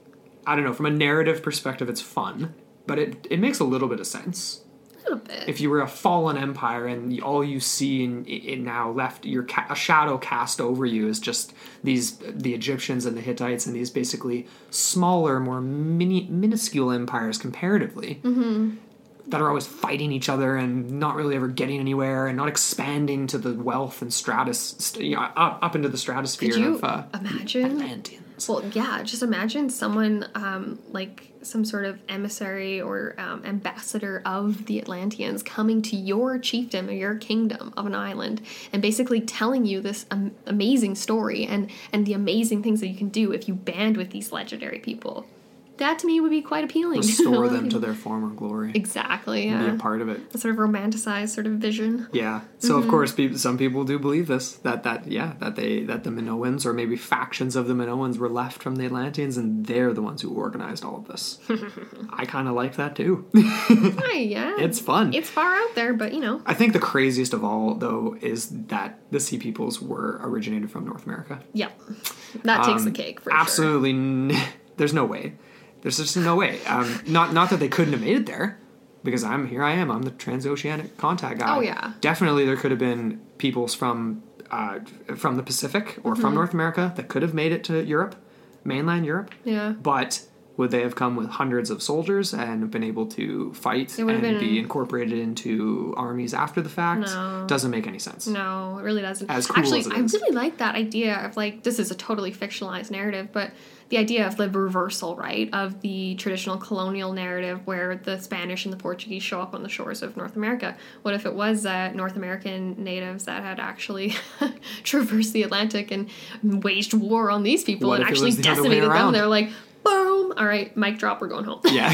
I don't know, from a narrative perspective, it's fun, but it it makes a little bit of sense. A little bit. If you were a fallen empire and all you see in, in now left, your ca- a shadow cast over you is just these the Egyptians and the Hittites and these basically smaller, more mini minuscule empires comparatively mm-hmm. that are always fighting each other and not really ever getting anywhere and not expanding to the wealth and stratus, you know, up, up into the stratosphere Could you of uh, imagine? Atlanteans. Well, yeah, just imagine someone um, like some sort of emissary or um, ambassador of the Atlanteans coming to your chiefdom or your kingdom of an island and basically telling you this um, amazing story and, and the amazing things that you can do if you band with these legendary people. That to me would be quite appealing. Restore them to their former glory. Exactly, yeah. And be a part of it. A sort of romanticized sort of vision. Yeah. So mm-hmm. of course, people, some people do believe this that that yeah that they that the Minoans or maybe factions of the Minoans were left from the Atlanteans and they're the ones who organized all of this. I kind of like that too. Hi, yeah. It's fun. It's far out there, but you know. I think the craziest of all though is that the Sea Peoples were originated from North America. Yep. That takes um, the cake for absolutely sure. Absolutely. N- there's no way. There's just no way. Um, not not that they couldn't have made it there, because I'm here. I am. I'm the transoceanic contact guy. Oh yeah. Definitely, there could have been peoples from uh, from the Pacific or mm-hmm. from North America that could have made it to Europe, mainland Europe. Yeah. But would they have come with hundreds of soldiers and been able to fight and been... be incorporated into armies after the fact? No. Doesn't make any sense. No, it really doesn't. As cool Actually, as it I is. really like that idea of like this is a totally fictionalized narrative, but the idea of the reversal, right, of the traditional colonial narrative where the Spanish and the Portuguese show up on the shores of North America. What if it was uh, North American natives that had actually traversed the Atlantic and waged war on these people what and actually the decimated them? They're like, boom, all right, mic drop, we're going home. Yeah.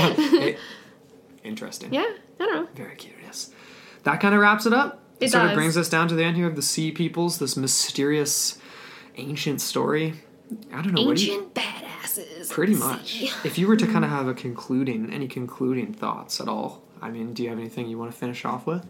it, interesting. Yeah, I don't know. Very curious. That kind of wraps it up. It sort does. of brings us down to the end here of the Sea Peoples, this mysterious ancient story. I don't know. Ancient what do you, badasses. Pretty much. If you were to kind of have a concluding, any concluding thoughts at all, I mean, do you have anything you want to finish off with?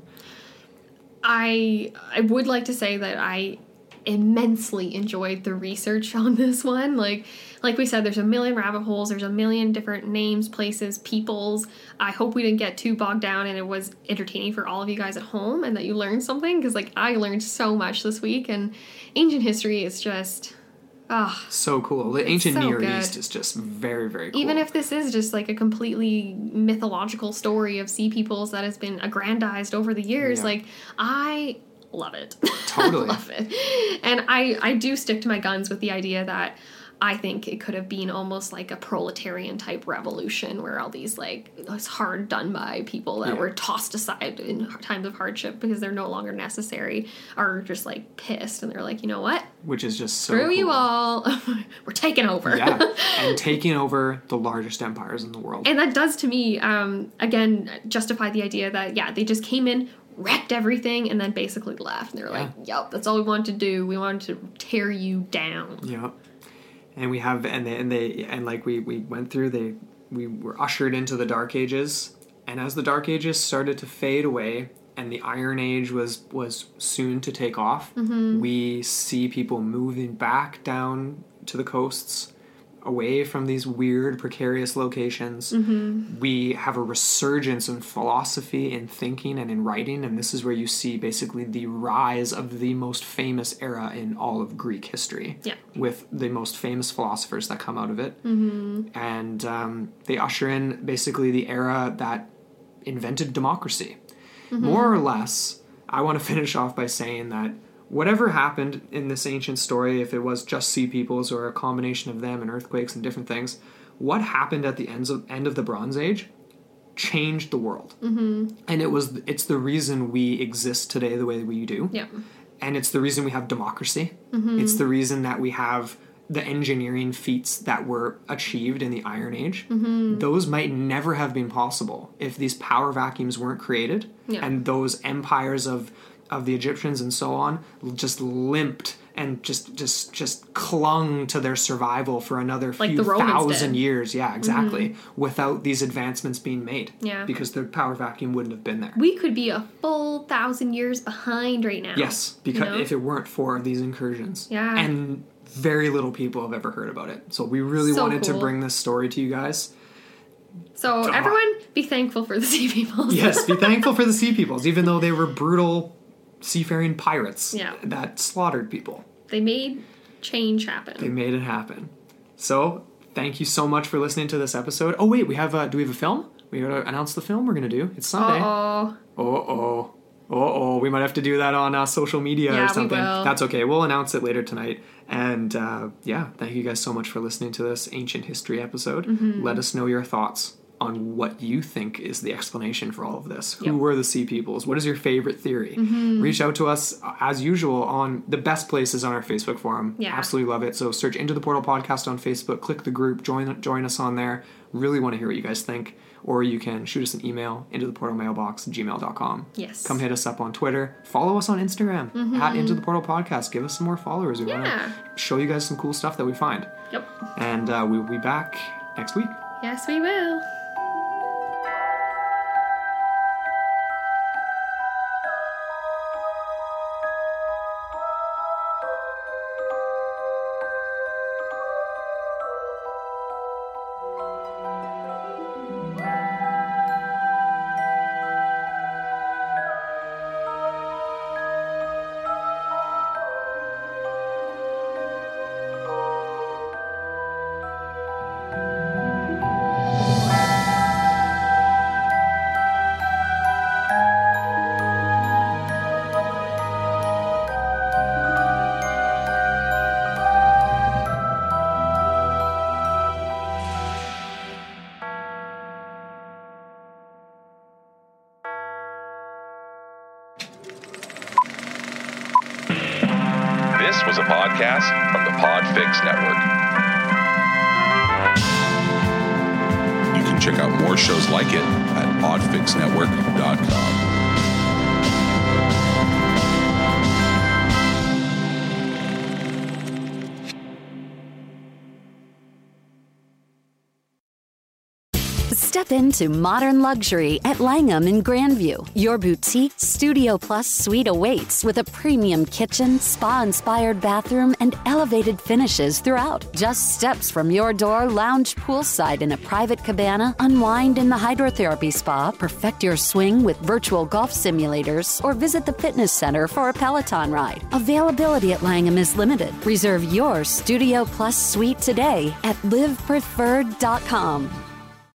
I I would like to say that I immensely enjoyed the research on this one. Like like we said, there's a million rabbit holes. There's a million different names, places, peoples. I hope we didn't get too bogged down and it was entertaining for all of you guys at home and that you learned something because like I learned so much this week and ancient history is just... Oh, so cool. The ancient so Near good. East is just very, very cool. Even if this is just like a completely mythological story of sea peoples that has been aggrandized over the years, yeah. like I love it. Totally. love it. And I, I do stick to my guns with the idea that I think it could have been almost like a proletarian type revolution where all these like it's hard done by people that yeah. were tossed aside in times of hardship because they're no longer necessary are just like pissed and they're like, you know what? Which is just so Screw cool. you all. We're taking over. Yeah. And taking over the largest empires in the world. And that does to me, um, again, justify the idea that, yeah, they just came in, wrecked everything, and then basically left. And they were yeah. like, yep, that's all we wanted to do. We wanted to tear you down. Yep. And we have, and they, and they, and like we, we went through, they, we were ushered into the Dark Ages, and as the Dark Ages started to fade away, and the Iron Age was, was soon to take off, mm-hmm. we see people moving back down to the coasts, away from these weird, precarious locations. Mm-hmm. We have a resurgence in philosophy, in thinking, and in writing, and this is where you see basically the rise of the most famous era in all of Greek history, yeah. with the most famous philosophers that come out of it. Mm-hmm. And um, they usher in basically the era that invented democracy. Mm-hmm. More or less, I want to finish off by saying that whatever happened in this ancient story, if it was just sea peoples or a combination of them and earthquakes and different things, what happened at the ends of, end of the Bronze Age changed the world. Mm-hmm. And it was it's the reason we exist today the way we do. Yeah. And it's the reason we have democracy. Mm-hmm. It's the reason that we have the engineering feats that were achieved in the Iron Age. Mm-hmm. Those might never have been possible if these power vacuums weren't created. Yeah. And those empires of of the Egyptians and so on just limped and just just just clung to their survival for another like few thousand did. years. Yeah, exactly. Mm-hmm. Without these advancements being made. Yeah. Because the power vacuum wouldn't have been there. We could be a full thousand years behind right now. Yes, because you know? if it weren't for these incursions. Yeah. And very little people have ever heard about it. So we really So wanted cool. to bring this story to you guys. So Duh. everyone be thankful for the sea peoples. Yes, be thankful for the sea peoples, even though they were brutal seafaring pirates yeah. that slaughtered people. They made change happen. They made it happen. So thank you so much for listening to this episode. Oh wait, we have a, do we have a film? We gotta announce the film we're gonna do. It's Sunday. Uh-oh. Uh-oh. Uh-oh. We might have to do that on uh, social media yeah, or something. We will. That's okay. We'll announce it later tonight. And uh, yeah, thank you guys so much for listening to this ancient history episode. Mm-hmm. Let us know your thoughts on what you think is the explanation for all of this. Who yep. were the sea peoples? What is your favorite theory? Mm-hmm. Reach out to us, uh, as usual, on the best places on our Facebook forum. Yeah. Absolutely love it. So search Into the Portal Podcast on Facebook, click the group, join join us on there. Really want to hear what you guys think. Or you can shoot us an email, into the portal mailbox at gmail dot com. Yes. Come hit us up on Twitter. Follow us on Instagram, mm-hmm. at Into the Portal Podcast. Give us some more followers. We yeah. want to show you guys some cool stuff that we find. Yep. And uh, we'll be back next week. Yes, we will. This was a podcast from the Podfix Network. You can check out more shows like it at podfix network dot com. Step into modern luxury at Langham in Grandview. Your boutique Studio Plus suite awaits with a premium kitchen, spa-inspired bathroom, and elevated finishes throughout. Just steps from your door, lounge poolside in a private cabana, unwind in the hydrotherapy spa, perfect your swing with virtual golf simulators, or visit the fitness center for a Peloton ride. Availability at Langham is limited. Reserve your Studio Plus suite today at live preferred dot com.